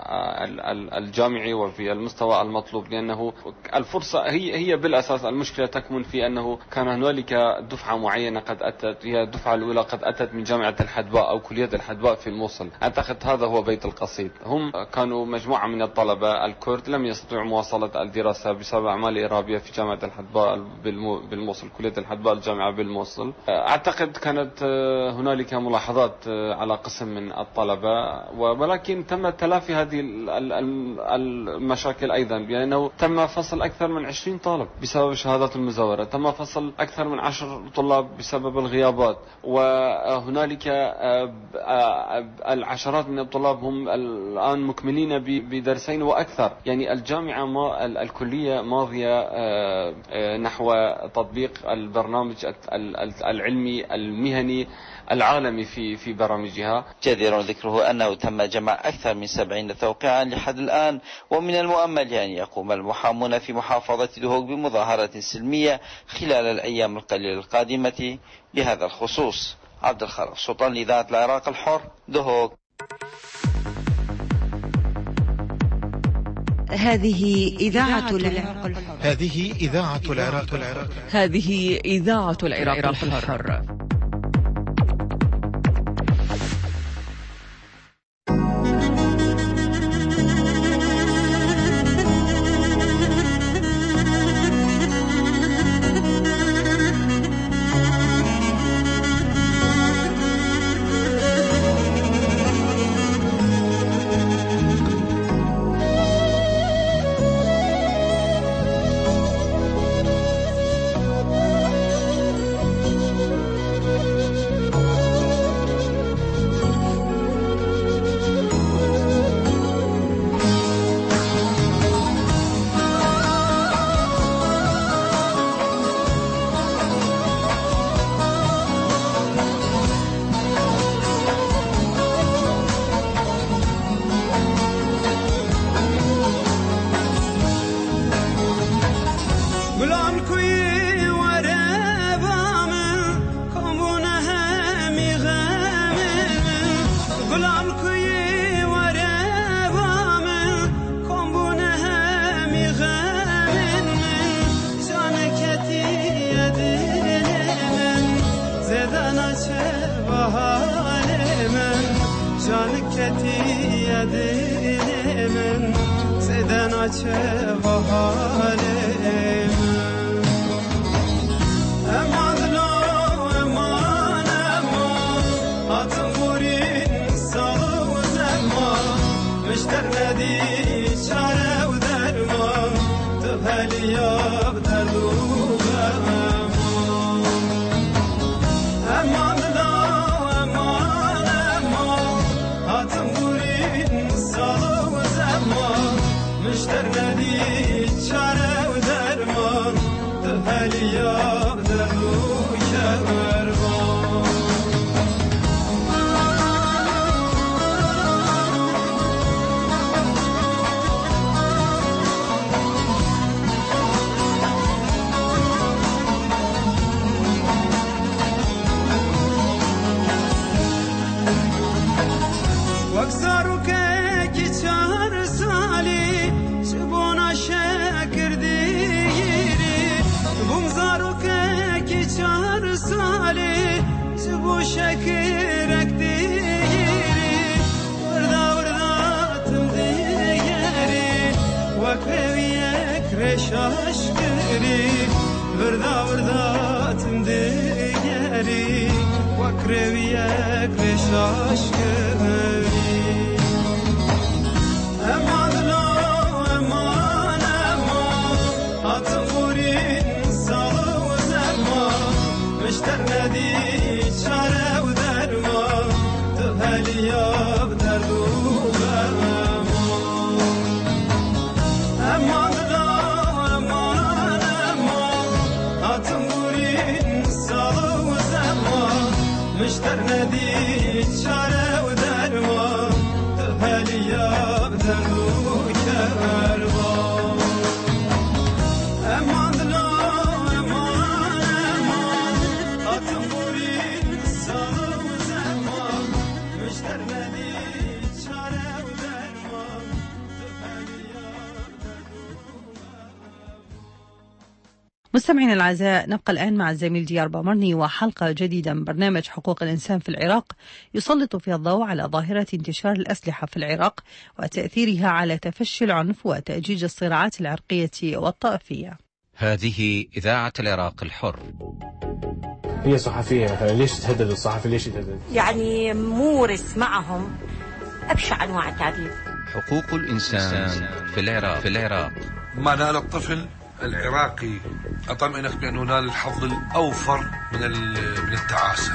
الجامعي وفي المستوى المطلوب، لأنه الفرصة هي هي بالأساس المشكلة تكمن في أنه كان هنالك دفعة معينة قد أتت، هي الدفعة الأولى قد أتت من جامعة الحدباء أو كلية الحدباء في الموصل. أعتقد هذا هو بيت القصيد. هم كانوا مجموعة من الطلبة الكرد لم يستطيعوا مواصلة الدراسة بسبب أعمال إرهابية في جامعة الحدباء بالموصل، كلية الحدباء الجامعة بالموصل. أعتقد نعود كانت هنالك ملاحظات على قسم من الطلبة، ولكن تم تلافي هذه المشاكل أيضا، لأنه تم فصل أكثر من عشرين طالب بسبب شهادات المزورة، تم فصل أكثر من عشر طلاب بسبب الغيابات، وهنالك العشرات من الطلاب هم الآن مكملين بدرسين وأكثر. يعني الجامعة ما الكلية ماضية نحو تطبيق البرنامج العلمي المهني العالمي في في برامجها. جدير ذكره أنه تم جمع أكثر من سبعين توقيعا لحد الآن، ومن المؤمل أن يقوم المحامون في محافظة دهوك بمظاهرة سلمية خلال الأيام القليلة القادمة بهذا الخصوص. عبد الخالق سلطان لإذاعة العراق الحر، دهوك. هذه إذاعة العراق الحر. هذه إذاعة العراق الحر. هذه إذاعة العراق الحر. مستمعينا الأعزاء، نبقى الآن مع الزميل ديار بامرني وحلقة جديدة من برنامج حقوق الإنسان في العراق، يسلط فيها الضوء على ظاهرة انتشار الأسلحة في العراق وتأثيرها على تفشي العنف وتأجيج الصراعات العرقية والطائفية. هذه إذاعة العراق الحر. هي صحفية مثلا، ليش تهدد الصحفي؟ ليش يتهدد؟ يعني مورس معهم أبشع أنواع التعذيب. حقوق الإنسان في العراق في العراق ما نال الطفل العراقي أطمئنك بأنه نال الحظ الأوفر من من التعاسة.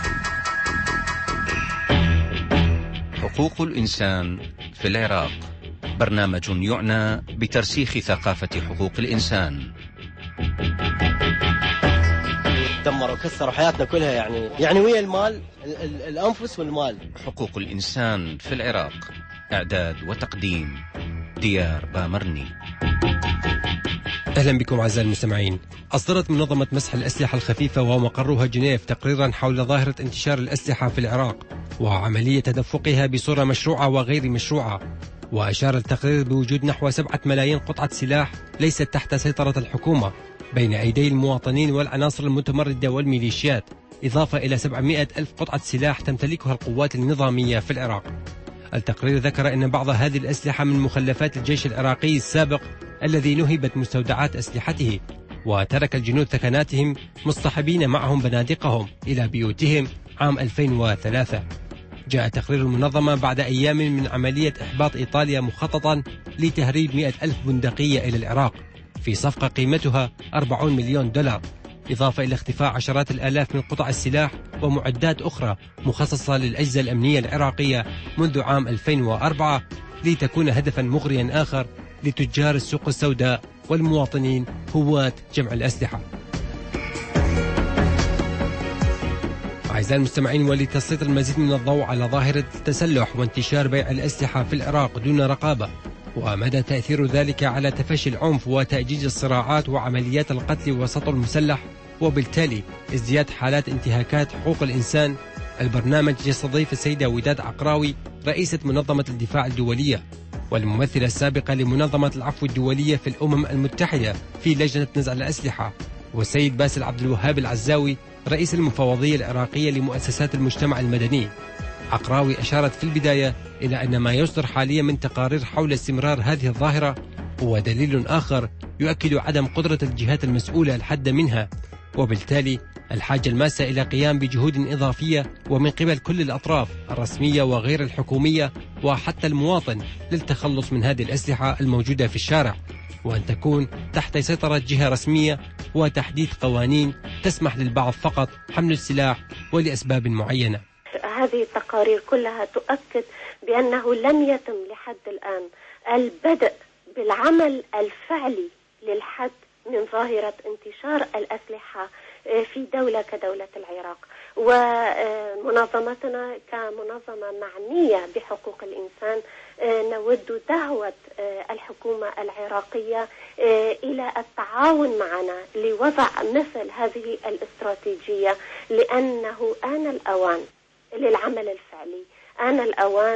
حقوق الإنسان في العراق، برنامج يعنى بترسيخ ثقافة حقوق الإنسان. دمروا كسروا حياتنا كلها، يعني يعني ويا المال، الأنفس والمال. حقوق الإنسان في العراق، إعداد وتقديم ديار بامرني. أهلا بكم أعزائي المستمعين. أصدرت منظمة مسح الأسلحة الخفيفة ومقرها جنيف تقريرا حول ظاهرة انتشار الأسلحة في العراق وعملية تدفقها بصورة مشروعة وغير مشروعة. وأشار التقرير بوجود نحو سبعة ملايين قطعة سلاح ليست تحت سيطرة الحكومة بين أيدي المواطنين والعناصر المتمردة والميليشيات، إضافة إلى سبعمائة ألف قطعة سلاح تمتلكها القوات النظامية في العراق. التقرير ذكر أن بعض هذه الأسلحة من مخلفات الجيش العراقي السابق الذي نهبت مستودعات أسلحته، وترك الجنود ثكناتهم مصطحبين معهم بنادقهم إلى بيوتهم عام ألفين وثلاثة. جاء تقرير المنظمة بعد أيام من عملية إحباط إيطاليا مخططا لتهريب مئة ألف بندقية إلى العراق في صفقة قيمتها أربعين مليون دولار، إضافة إلى اختفاء عشرات الآلاف من قطع السلاح ومعدات أخرى مخصصة للأجهزة الأمنية العراقية منذ عام ألفين وأربعة لتكون هدفا مغريا آخر لتجار السوق السوداء والمواطنين هواة جمع الأسلحة. أعزائي المستمعين، ولتسليط المزيد من الضوء على ظاهرة التسلح وانتشار بيع الأسلحة في العراق دون رقابة ومدى تأثير ذلك على تفشي العنف وتأجيج الصراعات وعمليات القتل والسطو المسلح وبالتالي ازدياد حالات انتهاكات حقوق الإنسان، البرنامج يستضيف السيدة وداد عقراوي رئيسة منظمة الدفاع الدولية والممثلة السابقة لمنظمة العفو الدولية في الأمم المتحدة في لجنة نزع الأسلحة، والسيد باسل عبد الوهاب العزاوي رئيس المفوضية العراقية لمؤسسات المجتمع المدني. عقراوي أشارت في البداية إلى أن ما يصدر حاليا من تقارير حول استمرار هذه الظاهرة هو دليل آخر يؤكد عدم قدرة الجهات المسؤولة الحد منها، وبالتالي الحاجة الماسة إلى قيام بجهود إضافية ومن قبل كل الأطراف الرسمية وغير الحكومية وحتى المواطن للتخلص من هذه الأسلحة الموجودة في الشارع، وأن تكون تحت سيطرة جهة رسمية وتحديد قوانين تسمح للبعض فقط حمل السلاح ولأسباب معينة. هذه التقارير كلها تؤكد بأنه لم يتم لحد الآن البدء بالعمل الفعلي للحد من ظاهرة انتشار الأسلحة في دولة كدولة العراق. ومنظمتنا كمنظمة معنية بحقوق الإنسان نود دعوة الحكومة العراقية إلى التعاون معنا لوضع مثل هذه الاستراتيجية، لأنه آن الأوان للعمل الفعلي، آن الأوان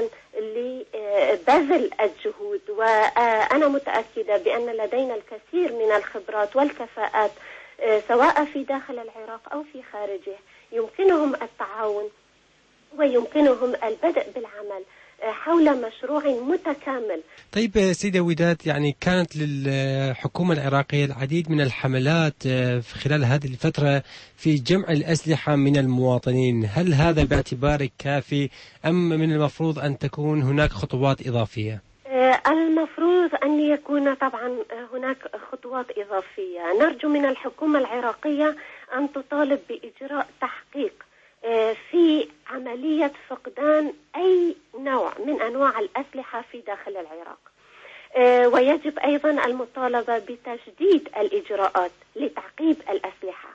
لبذل الجهود. وأنا متأكدة بأن لدينا الكثير من الخبرات والكفاءات سواء في داخل العراق أو في خارجه، يمكنهم التعاون ويمكنهم البدء بالعمل حول مشروع متكامل. طيب سيدة وداد، يعني كانت للحكومة العراقية العديد من الحملات في خلال هذه الفترة في جمع الأسلحة من المواطنين، هل هذا باعتبارك كافي أم من المفروض أن تكون هناك خطوات إضافية؟ المفروض أن يكون طبعا هناك خطوات إضافية. نرجو من الحكومة العراقية أن تطالب بإجراء تحقيق في عملية فقدان أي نوع من أنواع الأسلحة في داخل العراق، ويجب أيضا المطالبة بتجديد الإجراءات لتعقيب الأسلحة.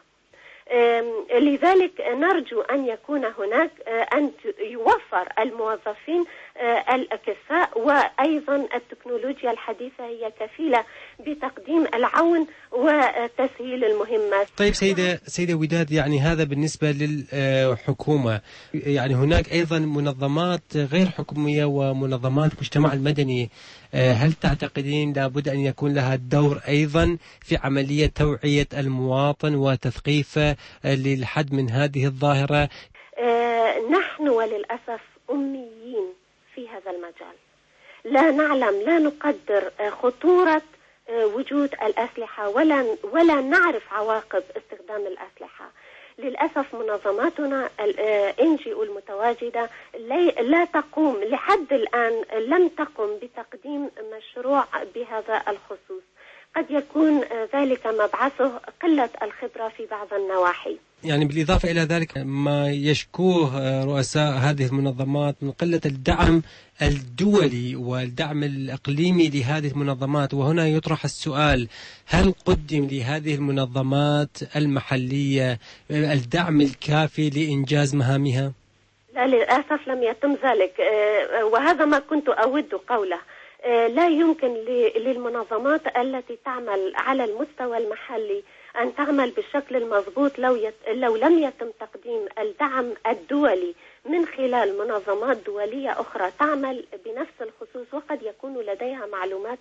لذلك نرجو أن يكون هناك أن يوفر الموظفين الأكفاء، وأيضا التكنولوجيا الحديثة هي كفيلة بتقديم العون وتسهيل المهمات. طيب سيدة سيدة وداد، يعني هذا بالنسبة للحكومة، يعني هناك أيضا منظمات غير حكومية ومنظمات مجتمع المدني، هل تعتقدين لابد أن يكون لها دور أيضا في عملية توعية المواطن وتثقيفه للحد من هذه الظاهرة؟ آه نحن وللأسف أميين في هذا المجال، لا نعلم لا نقدر خطورة وجود الأسلحة ولا ولا نعرف عواقب استخدام الأسلحة. للأسف منظماتنا الإن جي أو المتواجدة لا تقوم لحد الآن، لم تقم بتقديم مشروع بهذا الخصوص. قد يكون ذلك مبعثه قلة الخبرة في بعض النواحي. يعني بالإضافة إلى ذلك ما يشكوه رؤساء هذه المنظمات من قلة الدعم الدولي والدعم الإقليمي لهذه المنظمات، وهنا يطرح السؤال: هل قدم لهذه المنظمات المحلية الدعم الكافي لإنجاز مهامها؟ لا، للأسف لم يتم ذلك، وهذا ما كنت أود قوله. لا يمكن للمنظمات التي تعمل على المستوى المحلي أن تعمل بالشكل المضبوط لو, يت... لو لم يتم تقديم الدعم الدولي من خلال منظمات دولية أخرى تعمل بنفس الخصوص وقد يكون لديها معلومات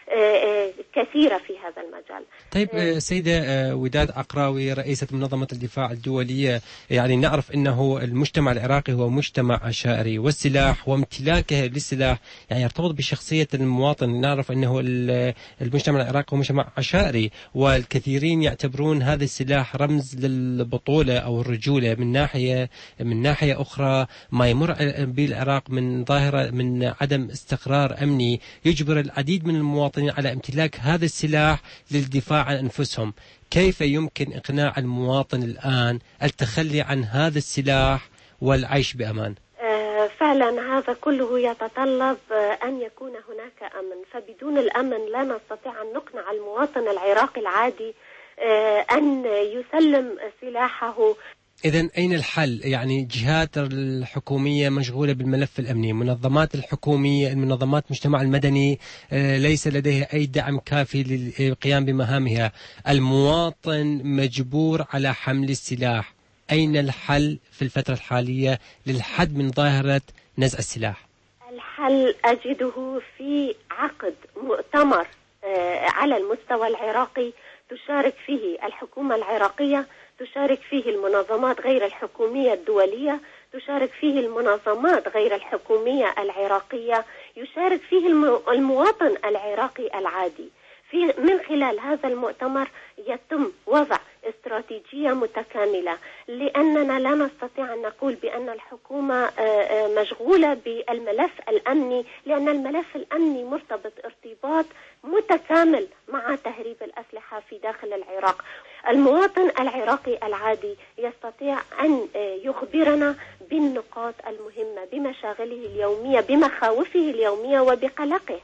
كثيرة في هذا المجال. طيب سيدة وداد عقراوي رئيسة منظمة الدفاع الدولية، يعني نعرف أنه المجتمع العراقي هو مجتمع عشائري، والسلاح وامتلاكه للسلاح يعني يرتبط بشخصية المواطن. نعرف أنه المجتمع العراقي هو مجتمع عشائري، والكثيرين يعتبرون هذا السلاح رمز للبطولة أو الرجولة. من ناحية من ناحية أخرى ما يمر بالعراق من ظاهرة من عدم استقرار أمني يجبر العديد من المواطنين على امتلاك هذا السلاح للدفاع عن أنفسهم. كيف يمكن إقناع المواطن الآن التخلي عن هذا السلاح والعيش بأمان؟ آه فعلا هذا كله يتطلب آه أن يكون هناك أمن، فبدون الأمن لا نستطيع أن نقنع المواطن العراقي العادي آه أن يسلم سلاحه. إذن أين الحل؟ يعني جهات الحكومية مشغولة بالملف الأمني، منظمات الحكومية، المنظمات المجتمع المدني ليس لديها أي دعم كافي للقيام بمهامها. المواطن مجبور على حمل السلاح. أين الحل في الفترة الحالية للحد من ظاهرة نزع السلاح؟ الحل أجده في عقد مؤتمر على المستوى العراقي تشارك فيه الحكومة العراقية، تشارك فيه المنظمات غير الحكومية الدولية، تشارك فيه المنظمات غير الحكومية العراقية، يشارك فيه المواطن العراقي العادي. في من خلال هذا المؤتمر يتم وضع استراتيجية متكاملة، لأننا لا نستطيع أن نقول بأن الحكومة مشغولة بالملف الأمني، لأن الملف الأمني مرتبط ارتباط متكامل مع تهريب الأسلحة في داخل العراق. المواطن العراقي العادي يستطيع أن يخبرنا بالنقاط المهمة، بمشاغله اليومية، بمخاوفه اليومية وبقلقه.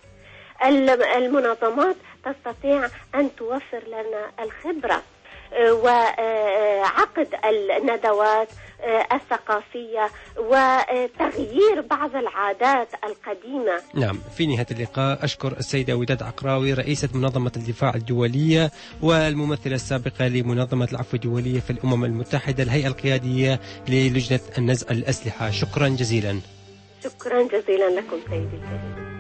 المنظمات تستطيع أن توفر لنا الخبرة وعقد الندوات الثقافية وتغيير بعض العادات القديمة. نعم، في نهاية اللقاء أشكر السيدة وداد عقراوي رئيسة منظمة الدفاع الدولية والممثلة السابقة لمنظمة العفو الدولية في الأمم المتحدة، الهيئة القيادية للجنة النزع الأسلحة. شكرا جزيلا. شكرا جزيلا لكم سيدي الكريم.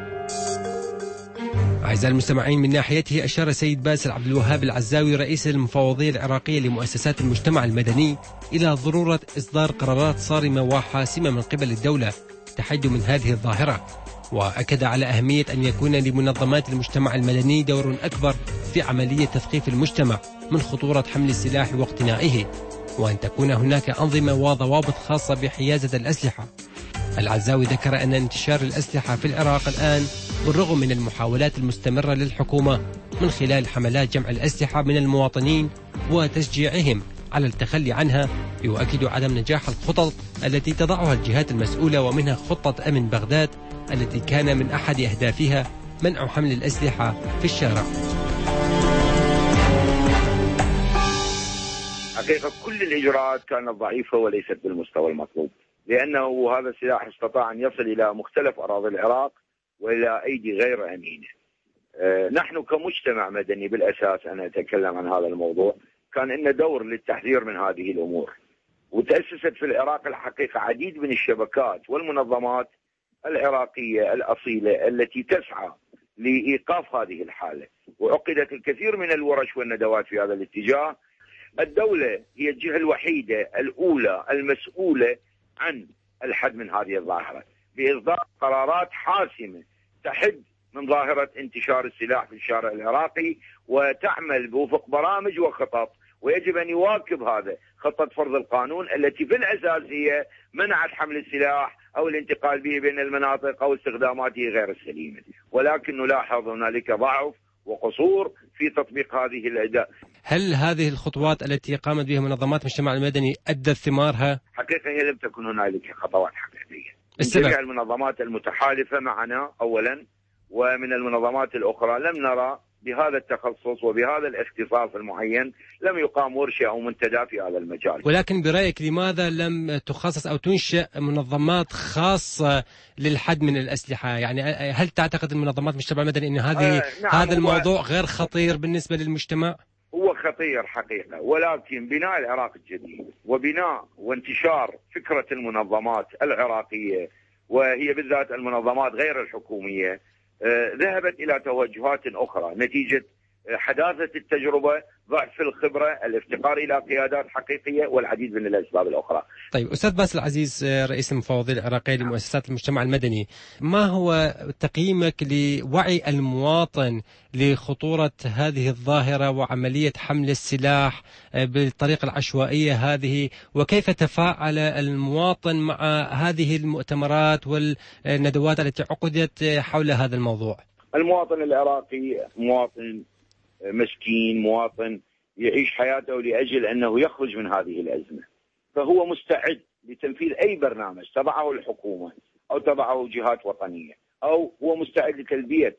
أعزائي المستمعين، من ناحيته أشار السيد باسل عبد الوهاب العزاوي رئيس المفوضية العراقية لمؤسسات المجتمع المدني إلى ضرورة إصدار قرارات صارمة وحاسمة من قبل الدولة تحد من هذه الظاهرة، وأكد على أهمية أن يكون لمنظمات المجتمع المدني دور أكبر في عملية تثقيف المجتمع من خطورة حمل السلاح واقتنائه، وأن تكون هناك أنظمة وضوابط خاصة بحيازة الأسلحة. العزاوي ذكر أن انتشار الأسلحة في العراق الآن بالرغم من المحاولات المستمرة للحكومة من خلال حملات جمع الأسلحة من المواطنين وتشجيعهم على التخلي عنها، يؤكد عدم نجاح الخطط التي تضعها الجهات المسؤولة، ومنها خطة أمن بغداد التي كان من أحد أهدافها منع حمل الأسلحة في الشارع. حقيقة كل الإجراءات كانت ضعيفة وليست بالمستوى المطلوب، لأنه هذا السلاح استطاع أن يصل إلى مختلف أراضي العراق وإلى أيدي غير أمينة. أه نحن كمجتمع مدني بالأساس، أنا أتكلم عن هذا الموضوع، كان لنا دور للتحذير من هذه الأمور، وتأسست في العراق الحقيقة عديد من الشبكات والمنظمات العراقية الأصيلة التي تسعى لإيقاف هذه الحالة، وعقدت الكثير من الورش والندوات في هذا الاتجاه. الدولة هي الجهة الوحيدة الأولى المسؤولة عن الحد من هذه الظاهرة بإصدار قرارات حاسمة تحد من ظاهرة انتشار السلاح في الشارع العراقي، وتعمل بوفق برامج وخطط، ويجب أن يواكب هذا خطة فرض القانون التي في الأساس هي منعت حمل السلاح أو الانتقال به بين المناطق أو استخداماته غير السليمة. ولكن نلاحظ هنالك ضعف وقصور في تطبيق هذه الأداء. هل هذه الخطوات التي قامت بها منظمات المجتمع المدني أدت ثمارها؟ حقيقة هي لم تكن هنالك خطوات حقيقية من جميع المنظمات المتحالفة معنا أولا، ومن المنظمات الأخرى لم نرى بهذا التخصص وبهذا الاختصاص المعين لم يقام ورشة أو منتدى في هذا المجال. ولكن برأيك لماذا لم تخصص أو تنشئ منظمات خاصة للحد من الأسلحة؟ يعني هل تعتقد المنظمات المجتمع المدني أن هذه آه نعم هذا الموضوع غير خطير بالنسبة للمجتمع؟ هو خطير حقيقة، ولكن بناء العراق الجديد وبناء وانتشار فكرة المنظمات العراقية، وهي بالذات المنظمات غير الحكومية، ذهبت إلى توجهات أخرى نتيجة حداثة التجربة، ضعف الخبرة، الافتقار إلى قيادات حقيقية، والعديد من الأسباب الأخرى. طيب أستاذ باسل العزيز، رئيس المفوضية العراقية لمؤسسات المجتمع المدني، ما هو تقييمك لوعي المواطن لخطورة هذه الظاهرة وعملية حمل السلاح بالطريقة العشوائية هذه، وكيف تفاعل المواطن مع هذه المؤتمرات والندوات التي عقدت حول هذا الموضوع؟ المواطن العراقي مواطن مسكين، مواطن يعيش حياته لأجل أنه يخرج من هذه الأزمة، فهو مستعد لتنفيذ أي برنامج تضعه الحكومة أو تضعه جهات وطنية، أو هو مستعد لتلبية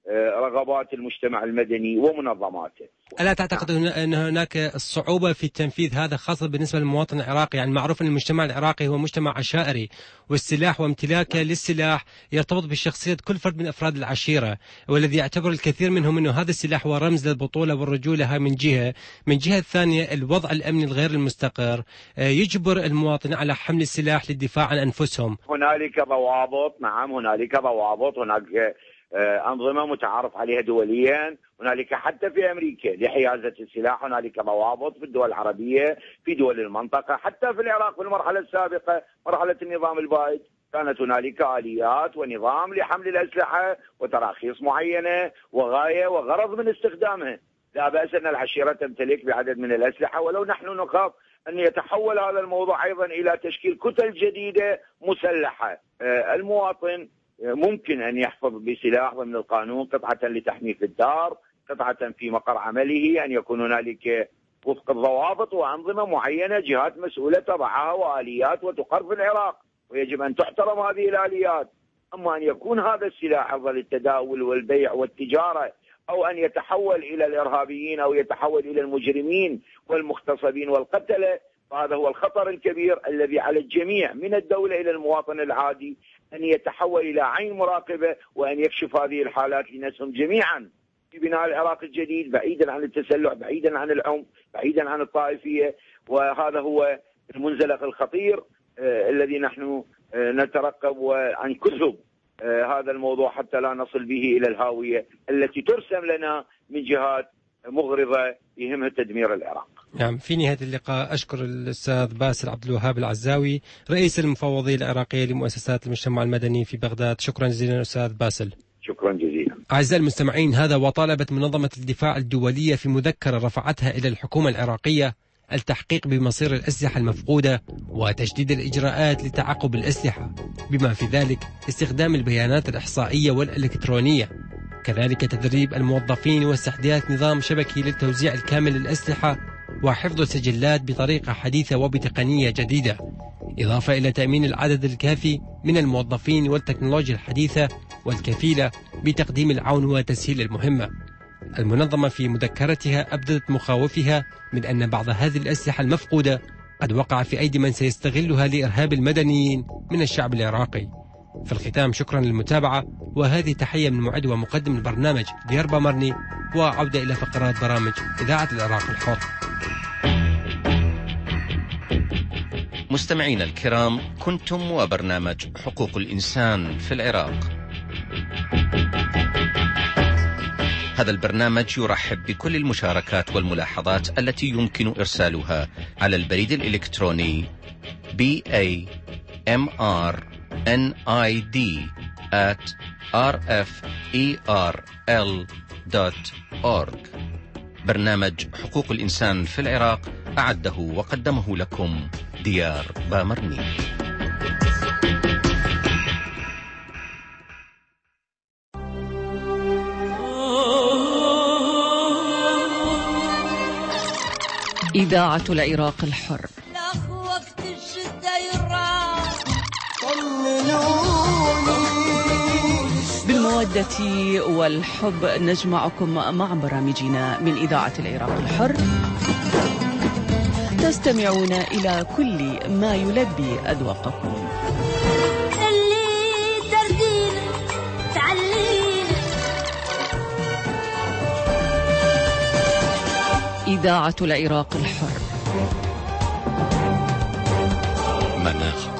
رغبات المجتمع المدني ومنظماته. ألا تعتقد أن هناك صعوبة في تنفيذ هذا، خاصة بالنسبة للمواطن العراقي؟ يعني معروف أن المجتمع العراقي هو مجتمع عشائري، والسلاح وامتلاكه للسلاح يرتبط بشخصية كل فرد من أفراد العشيرة، والذي يعتبر الكثير منهم أنه هذا السلاح هو رمز للبطولة والرجولة من جهة. من جهة ثانية الوضع الأمني الغير المستقر يجبر المواطن على حمل السلاح للدفاع عن أنفسهم. هنالك ضوابط، نعم هنالك ضوابط، هناك أنظمة متعارف عليها دوليا، هنالك حتى في أمريكا لحيازة السلاح هنالك ضوابط، في الدول العربية، في دول المنطقة، حتى في العراق في المرحلة السابقة مرحلة النظام البائد كانت هنالك آليات ونظام لحمل الأسلحة وتراخيص معينة وغاية وغرض من استخدامها. لا بأس أن العشيرة تمتلك بعدد من الأسلحة، ولو نحن نخاف أن يتحول هذا الموضوع أيضا إلى تشكيل كتل جديدة مسلحة. المواطن ممكن أن يحفظ بسلاح ضمن القانون، قطعة لتحميه في الدار، قطعة في مقر عمله، أن يكون هنالك وفق الضوابط وأنظمة معينة جهات مسؤولة تضعها وآليات وتقر في العراق، ويجب أن تحترم هذه الآليات. أما أن يكون هذا السلاح عرضة للتداول والبيع والتجارة، أو أن يتحول إلى الإرهابيين أو يتحول إلى المجرمين والمغتصبين والقتلة، فهذا هو الخطر الكبير الذي على الجميع من الدولة إلى المواطن العادي أن يتحول إلى عين مراقبة، وأن يكشف هذه الحالات لنفسهم جميعا في بناء العراق الجديد، بعيدا عن التسلح، بعيدا عن العنف، بعيدا عن الطائفية. وهذا هو المنزلق الخطير آه الذي نحن آه نترقب وأن كذب آه هذا الموضوع حتى لا نصل به إلى الهاوية التي ترسم لنا من جهات مغرضة يهمها تدمير العراق. نعم، في نهاية اللقاء أشكر الأستاذ باسل عبد الوهاب العزاوي، رئيس المفوضية العراقية لمؤسسات المجتمع المدني في بغداد. شكرا جزيلا أستاذ باسل. شكرا جزيلا. أعزائي المستمعين، هذا وطالبت منظمة الدفاع الدولية في مذكرة رفعتها إلى الحكومة العراقية التحقيق بمصير الأسلحة المفقودة وتشديد الإجراءات لتعقب الأسلحة، بما في ذلك استخدام البيانات الإحصائية والإلكترونية، كذلك تدريب الموظفين واستحداث نظام شبكي للتوزيع الكامل للأسلحة وحفظ السجلات بطريقة حديثة وبتقنية جديدة، إضافة إلى تأمين العدد الكافي من الموظفين والتكنولوجيا الحديثة والكفيلة بتقديم العون وتسهيل المهمة. المنظمة في مذكرتها أبدت مخاوفها من أن بعض هذه الأسلحة المفقودة قد وقع في أيدي من سيستغلها لإرهاب المدنيين من الشعب العراقي. في الختام شكرا للمتابعة، وهذه تحية من معد ومقدم البرنامج ديار بامرني، وعودة إلى فقرات برامج إذاعة العراق الحر. مستمعينا الكرام، كنتم وبرنامج حقوق الإنسان في العراق. هذا البرنامج يرحب بكل المشاركات والملاحظات التي يمكن إرسالها على البريد الإلكتروني بي إيه إم آر إن آي دي آت آر إف إي آر إل دوت أورغ. برنامج حقوق الإنسان في العراق أعده وقدمه لكم ديار بامرني. إذاعة العراق الحر. وقت الشدة يراح بالمودة والحب نجمعكم مع برامجنا من إذاعة العراق الحر. تستمعون إلى كل ما يلبي أذواقكم. اللي تردين تعلين إذاعة العراق الحر. مناخ